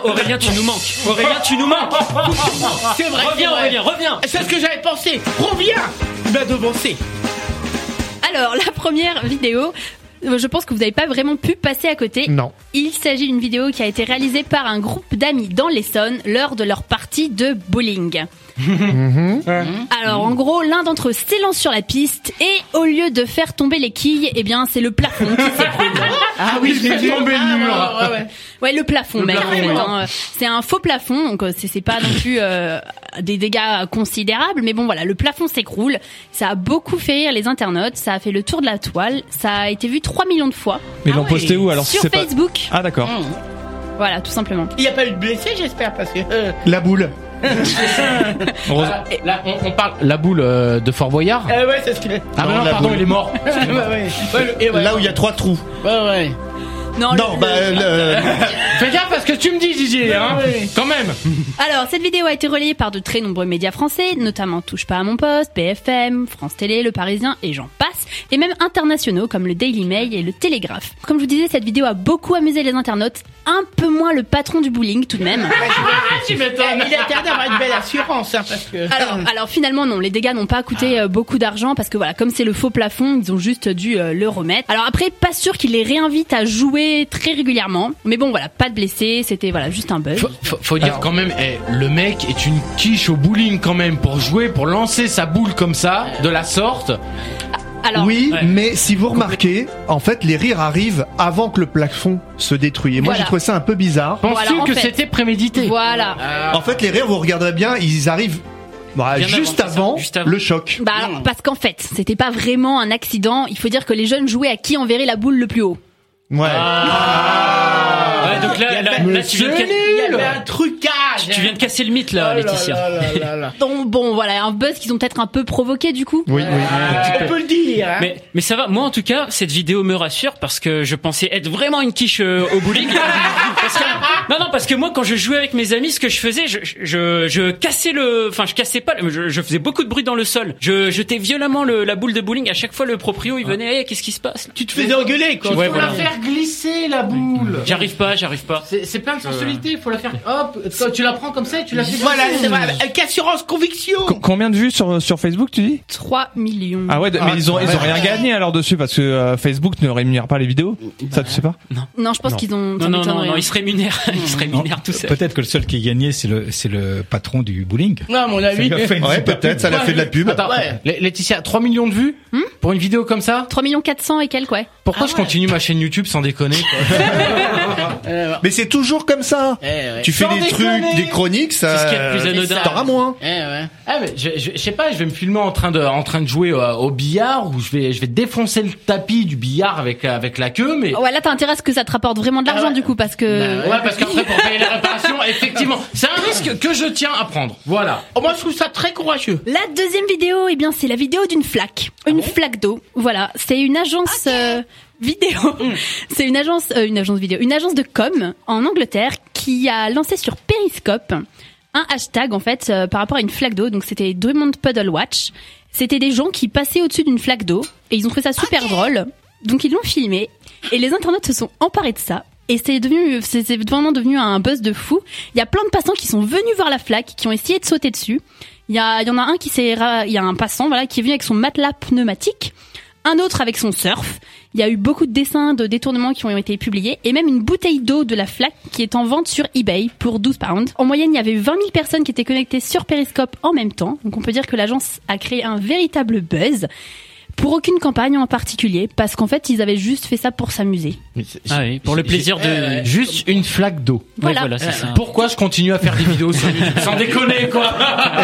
Aurélien, tu nous manques. Aurélien, tu nous manques. C'est vrai. Reviens, Aurélien, reviens. C'est ce que j'avais pensé. Reviens. Il m'a devancé. Alors, la première vidéo, je pense que vous n'avez pas vraiment pu passer à côté. Non. Il s'agit d'une vidéo qui a été réalisée par un groupe d'amis dans l'Essonne lors de leur partie de bowling. Alors en gros, l'un d'entre eux s'élance sur la piste et au lieu de faire tomber les quilles, eh bien c'est le plafond qui s'écroule. Ah oui, Il est tombé le mur. Ouais, le plafond Le même. plafond, En fait, oui. hein. C'est un faux plafond, donc c'est pas non plus des dégâts considérables, mais bon voilà, le plafond s'écroule. Ça a beaucoup fait rire les internautes, ça a fait le tour de la toile, ça a été vu 3 millions de fois. Mais ils l'ont posté où alors si Sur c'est pas- Facebook. Ah d'accord. Voilà, tout simplement. Il n'y a pas eu de blessés, j'espère, parce que. La boule. Là, on parle la boule de Fort Boyard. Ouais, c'est ce qu'il est. Ah non, la pardon, boule. il est mort. Là où il y a 3 trous. Ouais. Non, Non, Fais gaffe parce que tu me dis, Didier, hein. Quand même. Alors, cette vidéo a été relayée par de très nombreux médias français, notamment Touche pas à mon poste, BFM, France Télé, Le Parisien et j'en passe, et même internationaux comme le Daily Mail et le Télégraphe. Comme je vous disais, cette vidéo a beaucoup amusé les internautes, un peu moins le patron du bowling tout de même. Tu m'étonnes. Il a intérêt d'avoir une belle assurance, hein, parce que. Alors finalement non, les dégâts n'ont pas coûté beaucoup d'argent parce que voilà, comme c'est le faux plafond, ils ont juste dû le remettre. Alors après, pas sûr qu'ils les réinvitent à jouer très régulièrement, mais bon voilà, pas de blessés, c'était voilà juste un buzz. Faut dire quand même, le mec est une quiche au bowling quand même pour jouer, pour lancer sa boule comme ça, de la sorte. Alors, oui, Ouais. mais si vous remarquez, en fait, les rires arrivent avant que le plafond se détruise. Et moi, Voilà. j'ai trouvé ça un peu bizarre. Penses-tu Voilà, en que fait. c'était prémédité? Voilà. En fait, les rires, vous regarderez bien, ils arrivent Bien juste avant, avant, juste avant. le choc. Bah alors, parce qu'en fait, c'était pas vraiment un accident. Il faut dire que les jeunes jouaient à qui enverrait la boule le plus haut. Ouais. Ouais, donc là, tu viens de Il y avait un trucage. tu viens de casser le mythe là, Laetitia. Donc bon, voilà, un buzz qu'ils ont peut-être un peu provoqué du coup. Oui, oui. On peut le dire. Hein. Mais ça va, moi en tout cas, cette vidéo me rassure parce que je pensais être vraiment une quiche au bowling. Parce que moi quand je jouais avec mes amis, ce que je faisais, je cassais je cassais pas, je faisais beaucoup de bruit dans le sol. Je jetais violemment la boule de bowling. À chaque fois le proprio il venait, hey, qu'est-ce qui se passe? Tu te faisais engueuler, quoi. Ouais, Faut voilà. la faire glisser la boule. J'arrive pas. C'est plein de sensualité, faut la faire. Hop, quand tu la prends comme ça et tu la fais. Voilà, c'est vrai. Avec assurance, conviction. Combien de vues sur Facebook tu dis? 3 millions. Ah ouais, mais ils ont rien gagné alors dessus parce que Facebook ne rémunère pas les vidéos. Ça tu sais pas? Non, je pense qu'ils ont. ça Non, m'étonnerait, hein. ils se rémunèrent. Ils se rémunèrent tout ça. Peut-être que le seul qui gagné, c'est le patron du bowling. Non, à mon avis. Ça lui a fait une Ouais, super peut-être, pub. ça l'a fait de la pub. Attends, Ouais. Laetitia, 3 millions de vues pour une vidéo comme ça? 3 400 et quelques, ouais. Pourquoi je continue ma chaîne YouTube sans déconner quoi? Mais c'est toujours comme ça. Tu fais Sans des déconner. trucs, des chroniques, ça. C'est ce qu'il y a de plus anodin. T'auras moins. Ah mais je sais pas, je vais me filmer en train de jouer au billard ou je vais défoncer le tapis du billard avec la queue mais Ouais, là t'as intérêt à ce que ça te rapporte vraiment de l'argent du coup parce que. ouais parce qu'après pour payer les réparations effectivement c'est un risque que je tiens à prendre. Voilà. Oh, moi, je trouve ça très courageux. La deuxième vidéo, eh bien, c'est la vidéo d'une flaque. Une flaque d'eau. Voilà. C'est une agence vidéo. C'est une agence vidéo. Une agence de com en Angleterre qui a lancé sur Periscope un hashtag, en fait, par rapport à une flaque d'eau. Donc, c'était Drummond Puddle Watch. C'était des gens qui passaient au-dessus d'une flaque d'eau et ils ont trouvé ça super drôle. Donc, ils l'ont filmé et les internautes se sont emparés de ça. Et c'est vraiment devenu un buzz de fou. Il y a plein de passants qui sont venus voir la flaque, qui ont essayé de sauter dessus. Il y en a un il y a un passant, voilà, qui est venu avec son matelas pneumatique. Un autre avec son surf. Il y a eu beaucoup de dessins de détournements qui ont été publiés et même une bouteille d'eau de la flaque qui est en vente sur eBay pour 12 pounds. En moyenne, il y avait 20 000 personnes qui étaient connectées sur Periscope en même temps. Donc on peut dire que l'agence a créé un véritable buzz. Pour aucune campagne en particulier, parce qu'en fait, ils avaient juste fait ça pour s'amuser. Ah oui, pour le plaisir de... Juste une flaque d'eau. Voilà. Ouais, voilà, c'est ça. Pourquoi je continue à faire des vidéos sur YouTube sans déconner quoi?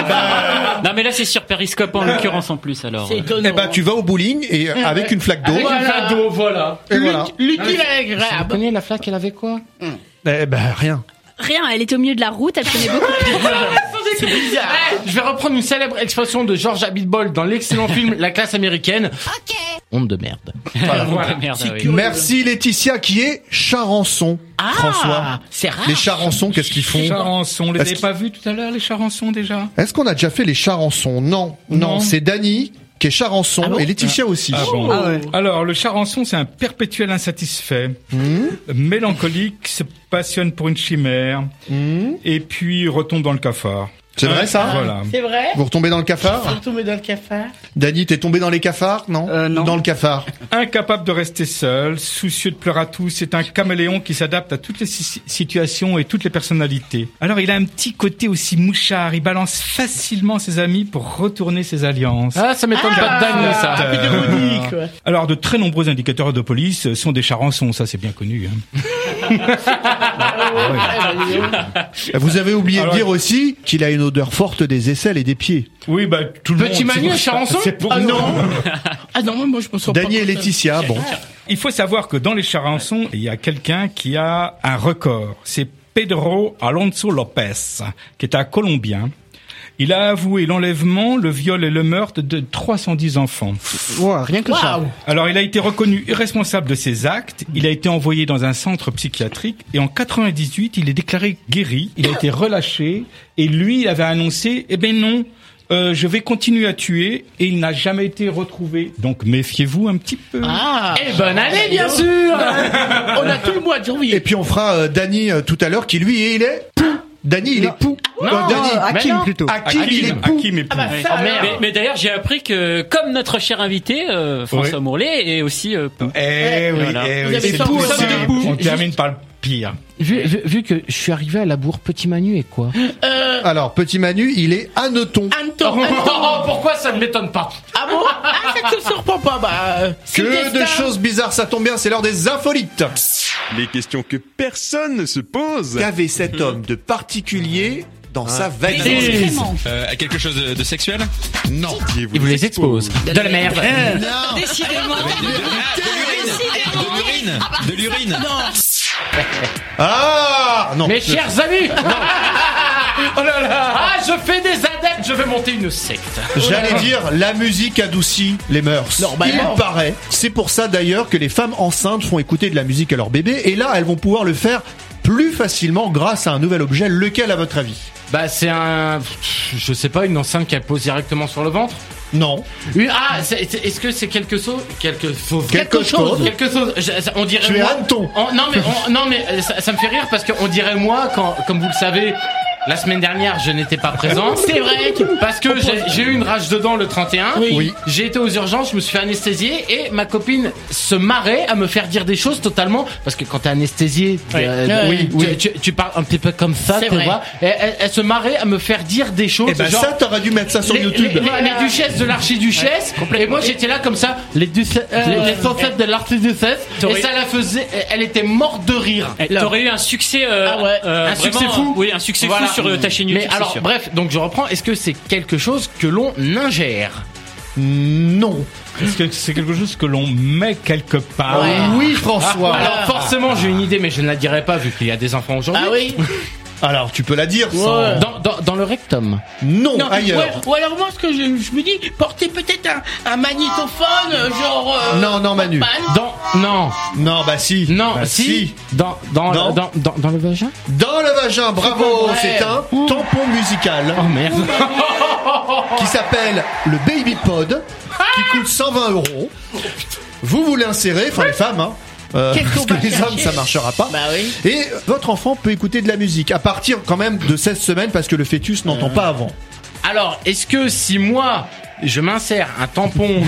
Non mais là c'est sur Periscope en l'occurrence en plus alors. C'est étonnant. Eh ben, tu vas au bowling et avec une flaque d'eau. Avec une flaque d'eau, voilà. Et voilà. L'utile Vous et agréable. connaissez la flaque, elle avait quoi? Eh ben, rien. Rien, elle était au milieu de la route, elle prenait beaucoup de... C'est bizarre. Je vais reprendre une célèbre expression de George Abitbol dans l'excellent film La classe américaine. Honte de merde. Voilà. Merde, ah oui. Merci Laetitia qui est Charançon. François. C'est rare. Les Charançons, qu'est-ce qu'ils font? Charançon, les Est-ce avez pas vus tout à l'heure, les Charançons déjà? Est-ce qu'on a déjà fait les Charançons? Non, Non. c'est Dany qui est charançon, et Laetitia aussi. Ah bon. Alors, le charançon, c'est un perpétuel insatisfait, mélancolique, se passionne pour une chimère, et puis retombe dans le cafard. C'est vrai ça? Voilà. C'est vrai? Vous retombez dans le cafard? Vous retombez dans le cafard? Dany, t'es tombé dans les cafards? Non? Non. Dans le cafard. Incapable de rester seul, soucieux de plaire à tous, c'est un caméléon qui s'adapte à toutes les situations et toutes les personnalités. Alors il a un petit côté aussi mouchard, il balance facilement ses amis pour retourner ses alliances. Ah, ça m'étonne pas de Dany, ça. Ironique, ouais. Alors de très nombreux indicateurs de police sont des charançons, ça c'est bien connu. Vous avez oublié de dire aussi qu'il a une odeur forte des aisselles et des pieds. Oui, bah tout le monde. Petit Manu, charançon? Non. Ah non, moi je me sens Dany et Laetitia, bon. Il faut savoir que dans les charançons, il y a quelqu'un qui a un record. C'est Pedro Alonso Lopez, qui est un Colombien. Il a avoué l'enlèvement, le viol et le meurtre de 310 enfants. Wow, rien que ça. Alors, il a été reconnu irresponsable de ses actes. Il a été envoyé dans un centre psychiatrique. Et en 98, il est déclaré guéri. Il a été relâché. Et lui, il avait annoncé, eh ben non, je vais continuer à tuer. Et il n'a jamais été retrouvé. Donc, méfiez-vous un petit peu. Ah. Et bonne année, bien sûr. On a tout le mois de janvier. Et puis on fera Dany tout à l'heure, qui lui, il est... Dany, il est pou. Dany, Hakim plutôt. Hakim, il est pou. Hakim est pou. Mais d'ailleurs, j'ai appris que, comme notre cher invité, François Mourlet, est aussi pou. Eh oui, Voilà. eh Vous oui. avez C'est sorti pou ça aussi. de pou. On termine par le pire. Vu que je suis arrivé à la bourre, Petit Manu et quoi? Alors, petit Manu, il est hanneton. Oh, pourquoi ça ne m'étonne pas? Ah bon? Ah, ça te surprend pas, c'est le Que de destin. choses bizarres, ça tombe bien, c'est l'heure des infolites. Les questions que personne ne se pose. Qu'avait cet homme de particulier dans sa valise? Quelque chose de sexuel? Non. Il vous les expose. De la merde. Décidément. De l'urine. Ah non. Mes chers amis. Oh là là. Ah, je fais des adeptes, je vais monter une secte. J'allais dire, la musique adoucit les mœurs. Normalement. Il paraît. C'est pour ça d'ailleurs que les femmes enceintes font écouter de la musique à leur bébé. Et là, elles vont pouvoir le faire plus facilement grâce à un nouvel objet. Lequel, à votre avis? Bah, c'est je sais pas, une enceinte qu'elle pose directement sur le ventre. Non. Ah, est-ce que c'est quelque chose? Quelque chose. On dirait Tu es moi. hanneton. Non mais ça me fait rire parce qu'on dirait moi quand, comme vous le savez, la semaine dernière je n'étais pas présent. C'est vrai. Parce que j'ai eu une rage de dents le 31. Oui. J'ai été aux urgences, je me suis fait anesthésier et ma copine se marrait à me faire dire des choses totalement, parce que quand t'es anesthésié, tu parles un petit peu comme ça, C'est tu vrai. vois. Et elle se marrait à me faire dire des choses. Et ben genre, ça, t'aurais dû mettre ça sur YouTube. les duchesses de l'archiduchesse. Et moi j'étais là comme ça, les chaussettes de l'archiduchesse. Et ça la faisait, elle était morte de rire. T'aurais eu un succès, Un succès fou. Oui, un succès Voilà. fou sur ta chaîne YouTube. Mais alors, c'est sûr. bref, donc je reprends. Est-ce que c'est quelque chose que l'on ingère? Non. Est-ce que c'est quelque chose que l'on met quelque part? Oui, François. Alors forcément, j'ai une idée, mais je ne la dirai pas vu qu'il y a des enfants aujourd'hui. Ah oui. Alors, tu peux la dire sans... Dans le rectum. Non, Non, ailleurs. ou alors moi, ce que je me dis, porter peut-être un magnétophone, genre. Non, Manu. Non. Non, bah si. Non, Bah, si. Dans le vagin. Dans le vagin, bravo. Ouais. C'est un tampon musical Oh merde. qui s'appelle le Baby Pod, qui coûte 120 €. Vous l'insérez, enfin les femmes, hein. Qu'est-ce Parce qu'on que va les chercher hommes ça marchera pas. Bah oui. Et votre enfant peut écouter de la musique à partir quand même de 16 semaines parce que le fœtus n'entend pas avant. Alors, est-ce que si moi je m'insère un tampon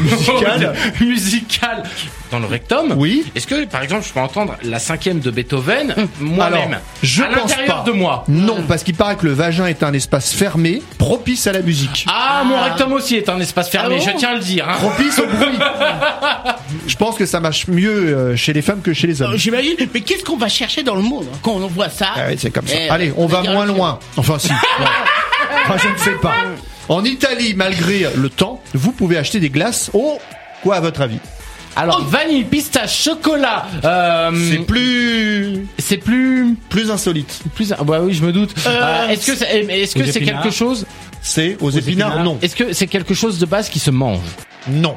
musical dans le rectum, oui, est-ce que par exemple je peux entendre la 5e de Beethoven moi-même Alors, je à pense l'intérieur pas. de moi? Non, parce qu'il paraît que le vagin est un espace fermé, propice à la musique. Ah, mon rectum aussi est un espace fermé, Ah bon je tiens à le dire. Hein. Propice au bruit. Je pense que ça marche mieux chez les femmes que chez les hommes. J'imagine. Mais qu'est-ce qu'on va chercher dans le monde quand on voit ça? Ah ouais, c'est comme ça. Eh, Allez, on va dire moins que- loin. Enfin, si. Ouais. Enfin, je ne sais pas. En Italie, malgré le temps, vous pouvez acheter des glaces. Oh, quoi à votre avis? Alors, vanille, pistache, chocolat. C'est plus insolite. Bah oui, je me doute. Est-ce que c'est épinards. quelque chose? C'est aux épinards, non. Est-ce que c'est quelque chose de base qui se mange? Non.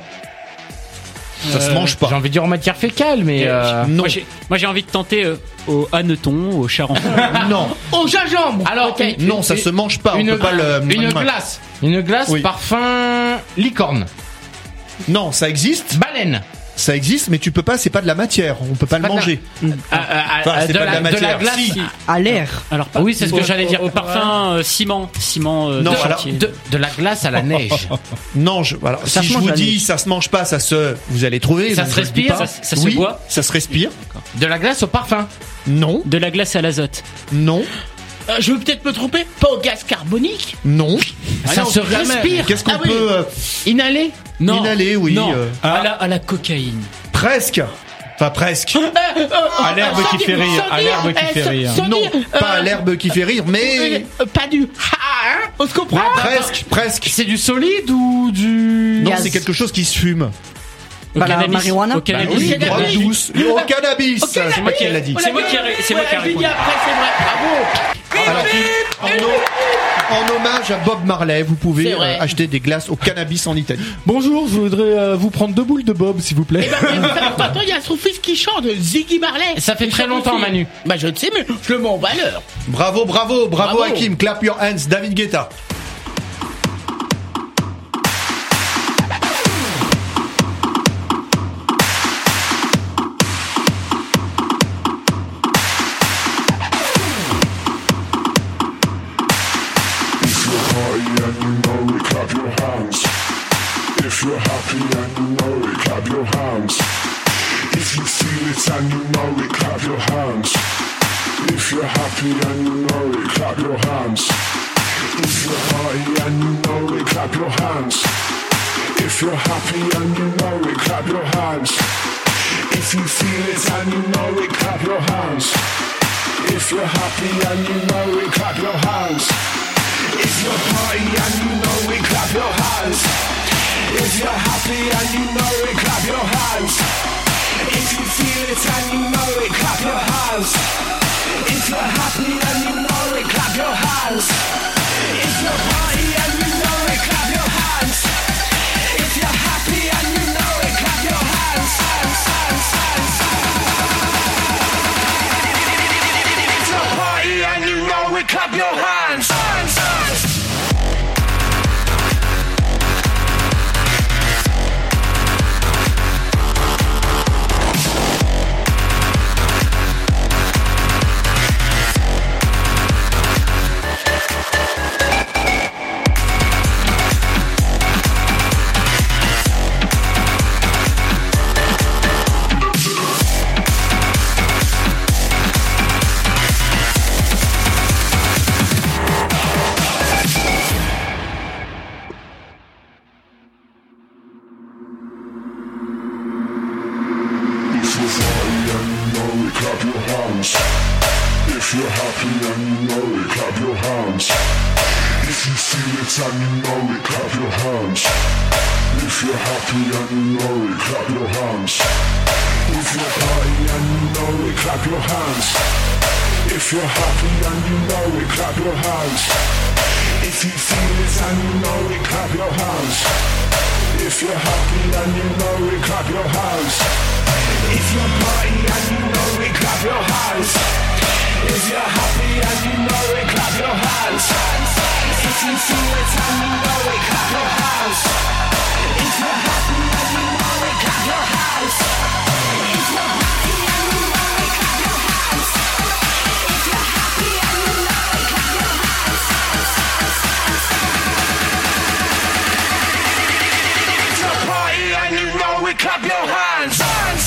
Ça se mange pas. J'ai envie de dire en matière fécale, mais non. Moi j'ai envie de tenter au hanneton, au charançon. Non. Au gingembre. alors, Non, ça se mange pas. On une peut pas le. glace. Une glace Oui. parfum licorne. Non, ça existe. Baleine. Ça existe, mais tu peux pas, c'est pas de la matière, on peut pas le manger. Enfin, c'est pas de la matière. glace. Si. À l'air. Alors, Oui, c'est ce que j'allais dire. Au parfum, ciment. Non, de alors, chantier. De la glace à la neige. Non, alors, Ça si se je mange vous la dis, nuit. ça se mange pas, vous allez trouver. Ça donc se je le dis respire, pas. ça se Oui, boit. ça se respire. De la glace au parfum. Non, De la glace à l'azote. non, Je veux peut-être me tromper. Pas au gaz carbonique. non. Ça non, se jamais. respire. Qu'est-ce qu'on Ah oui. peut Inhaler. Non. inhaler, oui. Non. À la cocaïne. Presque. Enfin, presque. À l'herbe qui fait rire. À l'herbe qui fait rire. Non, pas à l'herbe qui fait rire, mais Pas du. Ah, hein, on se comprend. presque. C'est du solide ou du... Non, Gaz. c'est quelque chose qui se fume. Au Bah, la cannabis. marijuana. Au cannabis. Oui, cannabis. drogue douce. Au cannabis. C'est moi qui l'a dit. C'est moi qui ai répondu. Dit après, c'est vrai. Bravo. Alors, en hommage à Bob Marley, vous pouvez C'est vrai. acheter des glaces au cannabis en Italie. Bonjour, je voudrais vous prendre 2 boules de Bob, s'il vous plaît. Attends, il y a son fils qui chante, Ziggy Marley. Ça fait Il très chante longtemps, aussi. Manu. Bah, je le sais, mais je le mets en valeur. Bravo Bravo. Hakim. Clap your hands, David Guetta. If you're happy and you know it, clap your hands. If you feel it and you know it, clap your hands. If you're happy and you know it, clap your hands. If you're party and you know it, clap your hands. If you're happy and you know it, clap your hands. If you feel it and you know it, clap your hands. If you're happy and you know it, clap your hands. If you're party and you know it, clap your hands. If you're happy and you know it, clap your hands. If you feel it and you know it, clap your hands. If you're happy and you know it, clap your hands. If you're party and you know it, clap your hands. If you're happy and you know it, clap your hands. If you're party and you know it, clap your hands. If you're happy and you know it, clap your hands. If you feel it and you know it, clap your hands. If you're happy and you know it, clap your hands. If you're party and you know it, clap your hands. If you're happy and you know it, clap your hands. If you feel it and you know it, clap your hands. If you're happy and you know it, clap your hands. If you're party and you know it, clap your hands. If you're happy and you know it, clap your hands. If you feel it and you know it, clap your hands. If you're happy and you know it, clap your hands. If you're happy and you know it, clap your hands. If you're happy and you know it, clap your hands. If you're party and you know it, clap your hands.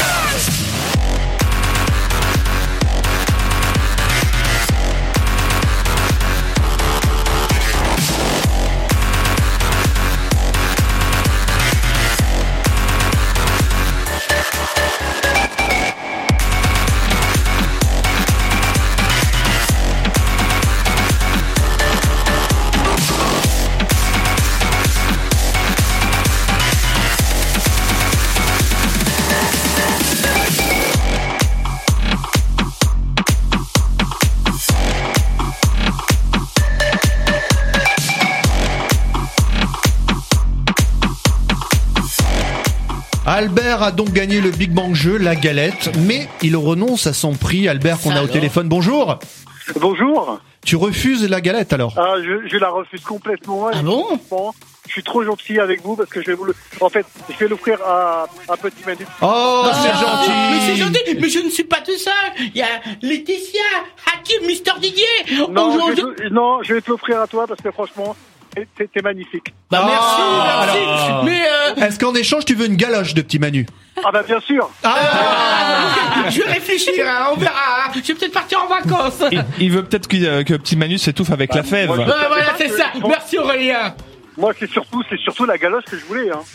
Albert a donc gagné le Big Bang Jeu, la galette, mais il renonce à son prix. Albert, qu'on a au téléphone, bonjour. Bonjour. Tu refuses la galette alors? Ah, je la refuse complètement. Ah bon? je suis trop gentil avec vous parce que je vais l'offrir à Petit Manu. Oh, c'est Mais gentil. c'est gentil, mais je ne suis pas tout seul. Il y a Laetitia, Hakim, Mister Didier. Non, Aujourd'hui- je vais te l'offrir à toi parce que franchement, t'es magnifique. Bah merci, Ah, merci. alors. Mais Est-ce qu'en échange, tu veux une galoche de Petit Manu? Ah bah bien sûr. je vais réfléchir, hein, on verra. Hein. Je vais peut-être partir en vacances. Il veut peut-être que Petit Manu s'étouffe avec la fève. moi, Voilà, c'est ça. Merci Aurélien. Moi, c'est surtout la galoche que je voulais. Hein.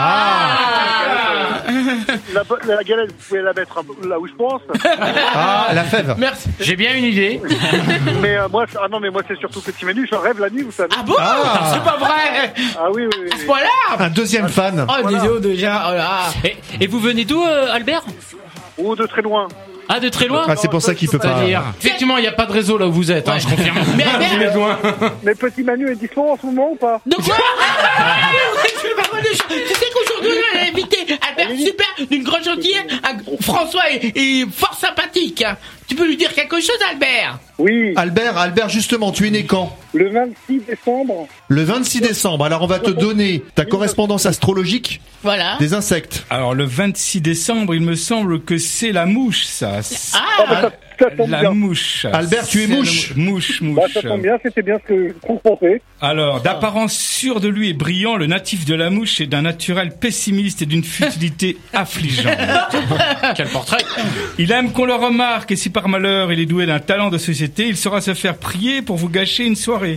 La galette, vous pouvez la mettre un peu là où je pense. Ah, la fève. Merci. J'ai bien une idée. Mais moi, c'est surtout Petit Menu. J'en rêve la nuit, vous savez. Ah bon? C'est pas vrai. Ah oui, oui. À ce point-là. Un deuxième fan. Oh, désolé déjà. Oh là. Et vous venez d'où, Albert? Oh, de très loin. Ah, de très loin? Ah, c'est pour ça qu'il peut pas. C'est-à-dire, effectivement, il n'y a pas de réseau là où vous êtes, hein, je confirme. Mais Albert, Mais Petit Manu est dispo en ce moment ou pas? de quoi? Je vais pas voir des choses. Tu sais qu'aujourd'hui on a invité Albert super, d'une grande gentillesse. François est fort sympathique. Hein. Tu peux lui dire quelque chose, Albert? Oui. Albert, justement, tu es né quand? Le 26 décembre. Le 26 décembre. Alors, on va te donner ta correspondance astrologique Voilà. des insectes. Alors le 26 décembre, il me semble que c'est la mouche, ça. Ah, Ça tombe La bien. mouche. Albert, tu es C'est la mouche. Mouche. Bah, ça tombe bien, c'était bien ce que je pensais. Alors, d'apparence sûre de lui et brillant, le natif de la mouche est d'un naturel pessimiste et d'une futilité affligeante. Quel portrait. Il aime qu'on le remarque et si par malheur il est doué d'un talent de société, il saura se faire prier pour vous gâcher une soirée.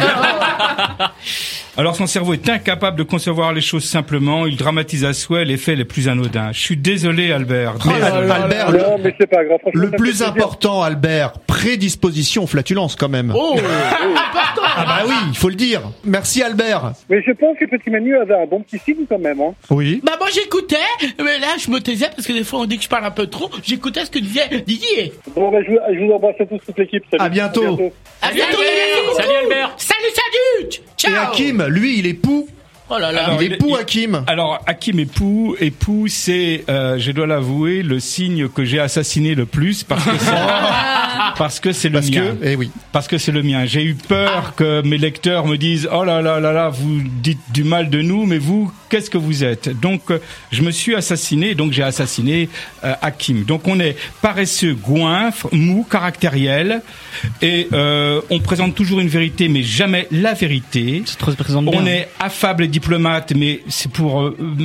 Alors son cerveau est incapable de concevoir les choses simplement, il dramatise à souhait les faits les plus anodins. Je suis désolé Albert. Mais Albert, Non, mais c'est pas grave. Franchement, le ça me plus fait plaisir. important, Albert, prédisposition aux flatulences quand même. oh, important. Ah bah oui, il faut le dire. Merci Albert. Mais je pense que Petit Manu avait un bon petit signe quand même. Hein. Oui. Bah moi j'écoutais, mais là je me taisais parce que des fois on dit que je parle un peu trop. J'écoutais ce que disait Didier. Bon, bah, je vous embrasse à tous, toute l'équipe. Salut. À bientôt. À bientôt. Salut, Albert. Salut. Ciao. Et Hakim, lui, il est pou. Oh là là. Alors, Il est pou, Hakim. Alors Hakim époux, c'est, je dois l'avouer, le signe que j'ai assassiné le plus parce que c'est le mien. Eh oui. Parce que c'est le mien. J'ai eu peur que mes lecteurs me disent oh là là là là, vous dites du mal de nous, mais vous, qu'est-ce que vous êtes? Donc je me suis assassiné, donc j'ai assassiné Hakim. Donc on est paresseux, goinfre, mou, caractériel, et on présente toujours une vérité, mais jamais la vérité. C'est trop se présente bien. On est affable et diplomate, mais c'est pour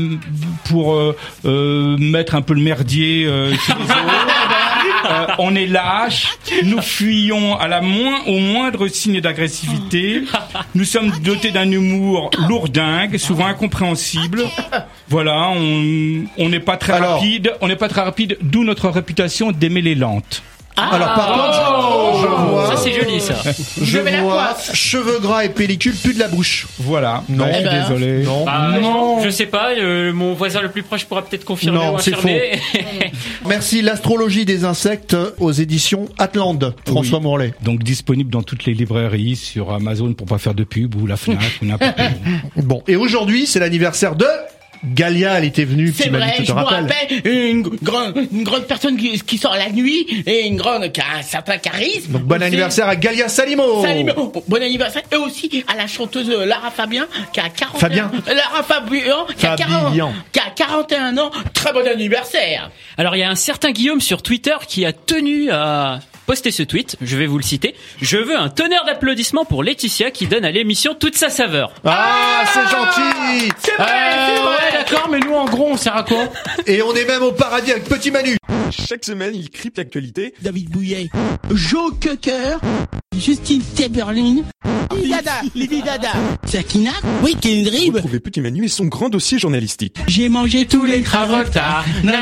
mettre un peu le merdier chez les autres. On est lâche, nous fuyons au moindre signe d'agressivité. Nous sommes dotés d'un humour lourdingue, souvent incompréhensible. Voilà, on n'est pas très rapide. On n'est pas très rapide, d'où notre réputation d'aimer les lentes. Alors par contre, je vois. Ça c'est joli ça. Je vois cheveux gras et pellicule, plus de la bouche. Voilà. Non, je suis désolé. Non. Bah, je sais pas, mon voisin le plus proche pourra peut-être confirmer Non, ou c'est infirmer. Merci. L'astrologie des insectes aux éditions Atlante. François Mourlet. Donc disponible dans toutes les librairies, sur Amazon pour pas faire de pub, ou la Fnac, ou n'importe où. Bon. Et aujourd'hui, c'est l'anniversaire de Galia. Elle était venue. C'est Petit Manu, vrai, tu te je me rappelles. rappelle une grande personne qui sort la nuit et une grande qui a un certain charisme. Donc bon Aussi. anniversaire à Galia Salimo. Bon anniversaire. Et aussi à la chanteuse Lara Fabian qui a 41 Fabien. Lara Fabian qui a 41 ans. Très bon anniversaire. Alors il y a un certain Guillaume sur Twitter qui a tenu à poster ce tweet, je vais vous le citer. Je veux un tonnerre d'applaudissements pour Laetitia qui donne à l'émission toute sa saveur. Ah, c'est gentil. C'est vrai, c'est vrai. Ouais, d'accord, mais nous en gros on sert à quoi? Et on est même au paradis avec Petit Manu. Chaque semaine, il crypte l'actualité. David Bouillet, Joe Cocker, Justine Teberlin, Lady Dada, Sakina, oui, Kendrick. Retrouvez Petit Manu et son grand dossier journalistique. J'ai mangé tous les cravotards.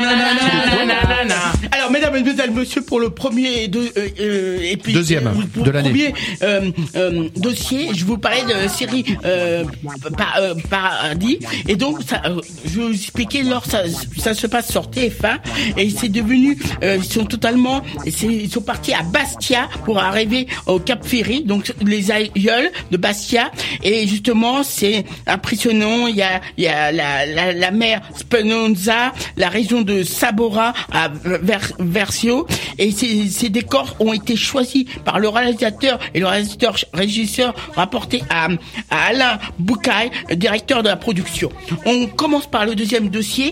Alors, mesdames et mesdemoiselles, monsieur, pour le premier deuxième de l'année. Premier dossier, je vous parlais de série Paradis. Et donc, ça, je vais vous expliquer, ça se passe sur TF1 et c'est devenu, ils sont partis à Bastia pour arriver au Cap Ferry, donc les aïeuls de Bastia. Et justement, c'est impressionnant. Il y a la mer Spinoza, la région de Sabora à Versio. Et ces décors ont été choisis par le réalisateur et le régisseur rapporté à Alain Boucaille, directeur de la production. On commence par le deuxième dossier.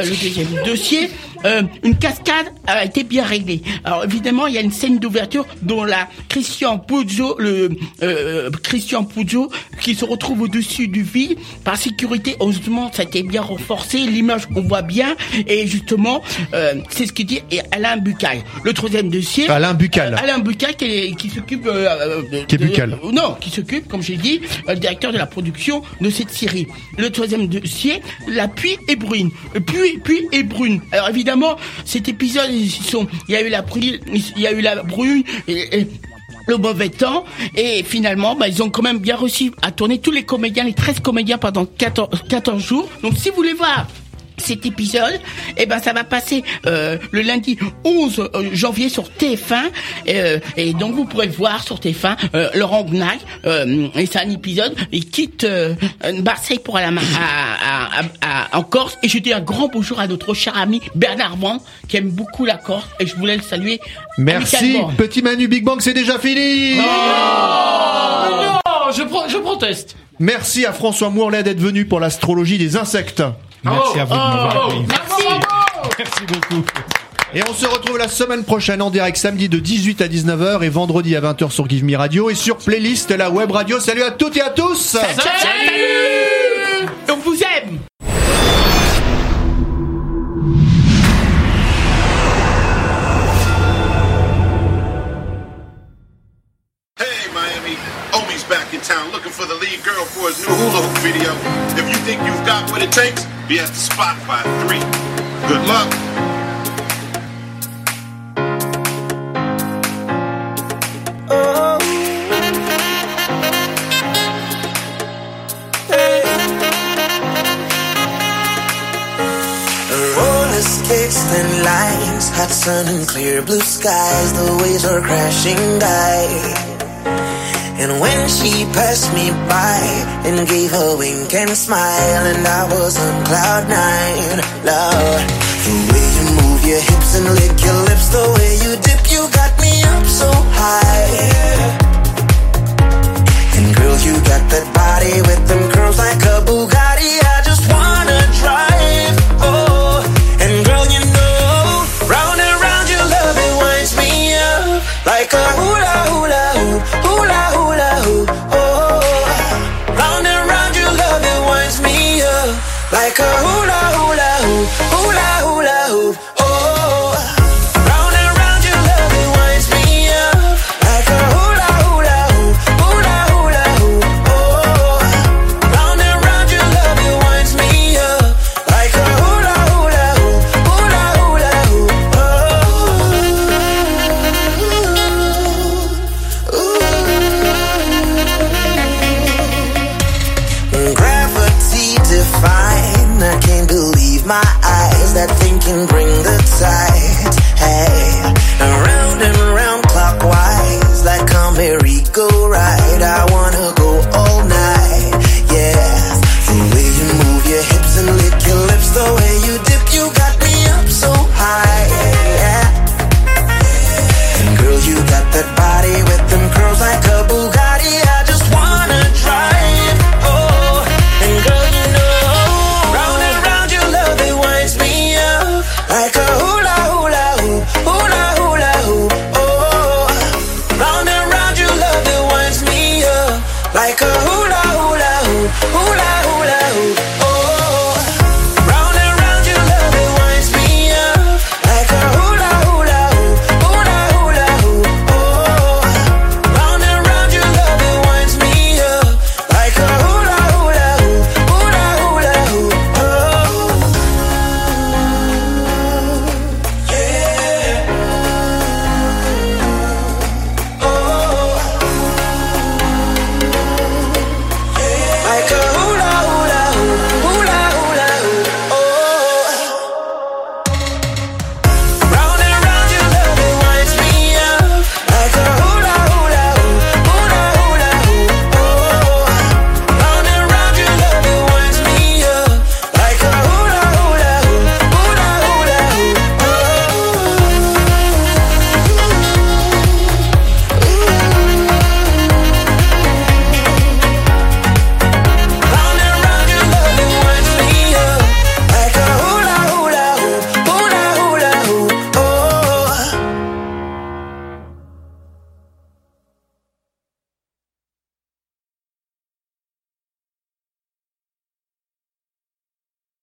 Une cascade a été bien réglée. Alors évidemment, il y a une scène d'ouverture dont Christian Puzo, qui se retrouve au-dessus du vide. Par sécurité, heureusement, ça a été bien renforcé. L'image, on voit bien. Et justement, c'est ce que dit Alain Boucaille. Le troisième dossier. Alain Boucaille qui s'occupe qui s'occupe, comme j'ai dit, le directeur de la production de cette série. Le troisième dossier, la pluie et brune. Pluie et brune. Alors évidemment, cet épisode, il y a eu la brune et le mauvais temps, et finalement ils ont quand même bien réussi à tourner tous les 13 comédiens pendant 14 jours. Donc si vous voulez voir cet épisode, ça va passer le lundi 11 janvier sur TF1 et donc vous pourrez le voir sur TF1. Laurent Gnag, et c'est un épisode, il quitte Marseille pour aller en Corse, et je dis un grand bonjour à notre cher ami Bernard Van qui aime beaucoup la Corse, et je voulais le saluer. Merci amicalement. Petit Manu Big Bang, c'est déjà fini. Non, je proteste. Merci à François Mourlet d'être venu pour l'astrologie des insectes. Merci à vous de m'avoir accueilli. Merci beaucoup. Et on se retrouve la semaine prochaine en direct, samedi de 18 à 19h et vendredi à 20h sur Give Me Radio et sur Playlist, la web radio. Salut à toutes et à tous. Salut. On vous aime. Omi's back in town looking for the lead girl for his new hula hoop video. If you think you've got what it takes, be at the spot by 3. Good luck. Oh. Hey. Roller skates, thin lines, hot sun and clear blue skies. The waves are crashing by. And when she passed me by and gave a wink and smile, and I was on cloud 9, Lord, the way you move your hips and lick your lips, the way you dip, you got me up so high. And girl, you got that body with them curls like a Bugatti. I just wanna drive, oh. And girl, you know, round and round your love, it winds me up like a hula hula hoop, hula hula hoop, oh. Round and round your love, it winds me up like a hula hula hoop, hula hula hoop, oh. Round and round your love, it winds me up like a hula hula hoop, hula hula hoop, oh. Round and round your love, it winds me up like a hula hula hoop, hula hula hoop, oh. Gravity define, I can't believe my eyes. That thing can bring the tide. Hey, around and round clockwise, like a merry-go-ride. I wanna go all night. Yeah, the way you move your hips and lick your lips, the way you dip, you got me up so high. Yeah. And girl, you got that body with them curls like a Bugatti. I just wanna drive, oh. And girl, you know, round and round your love, it winds me up like a hula hula hoop, hula hula hoop, oh. Round and round your love, it winds me up like a hula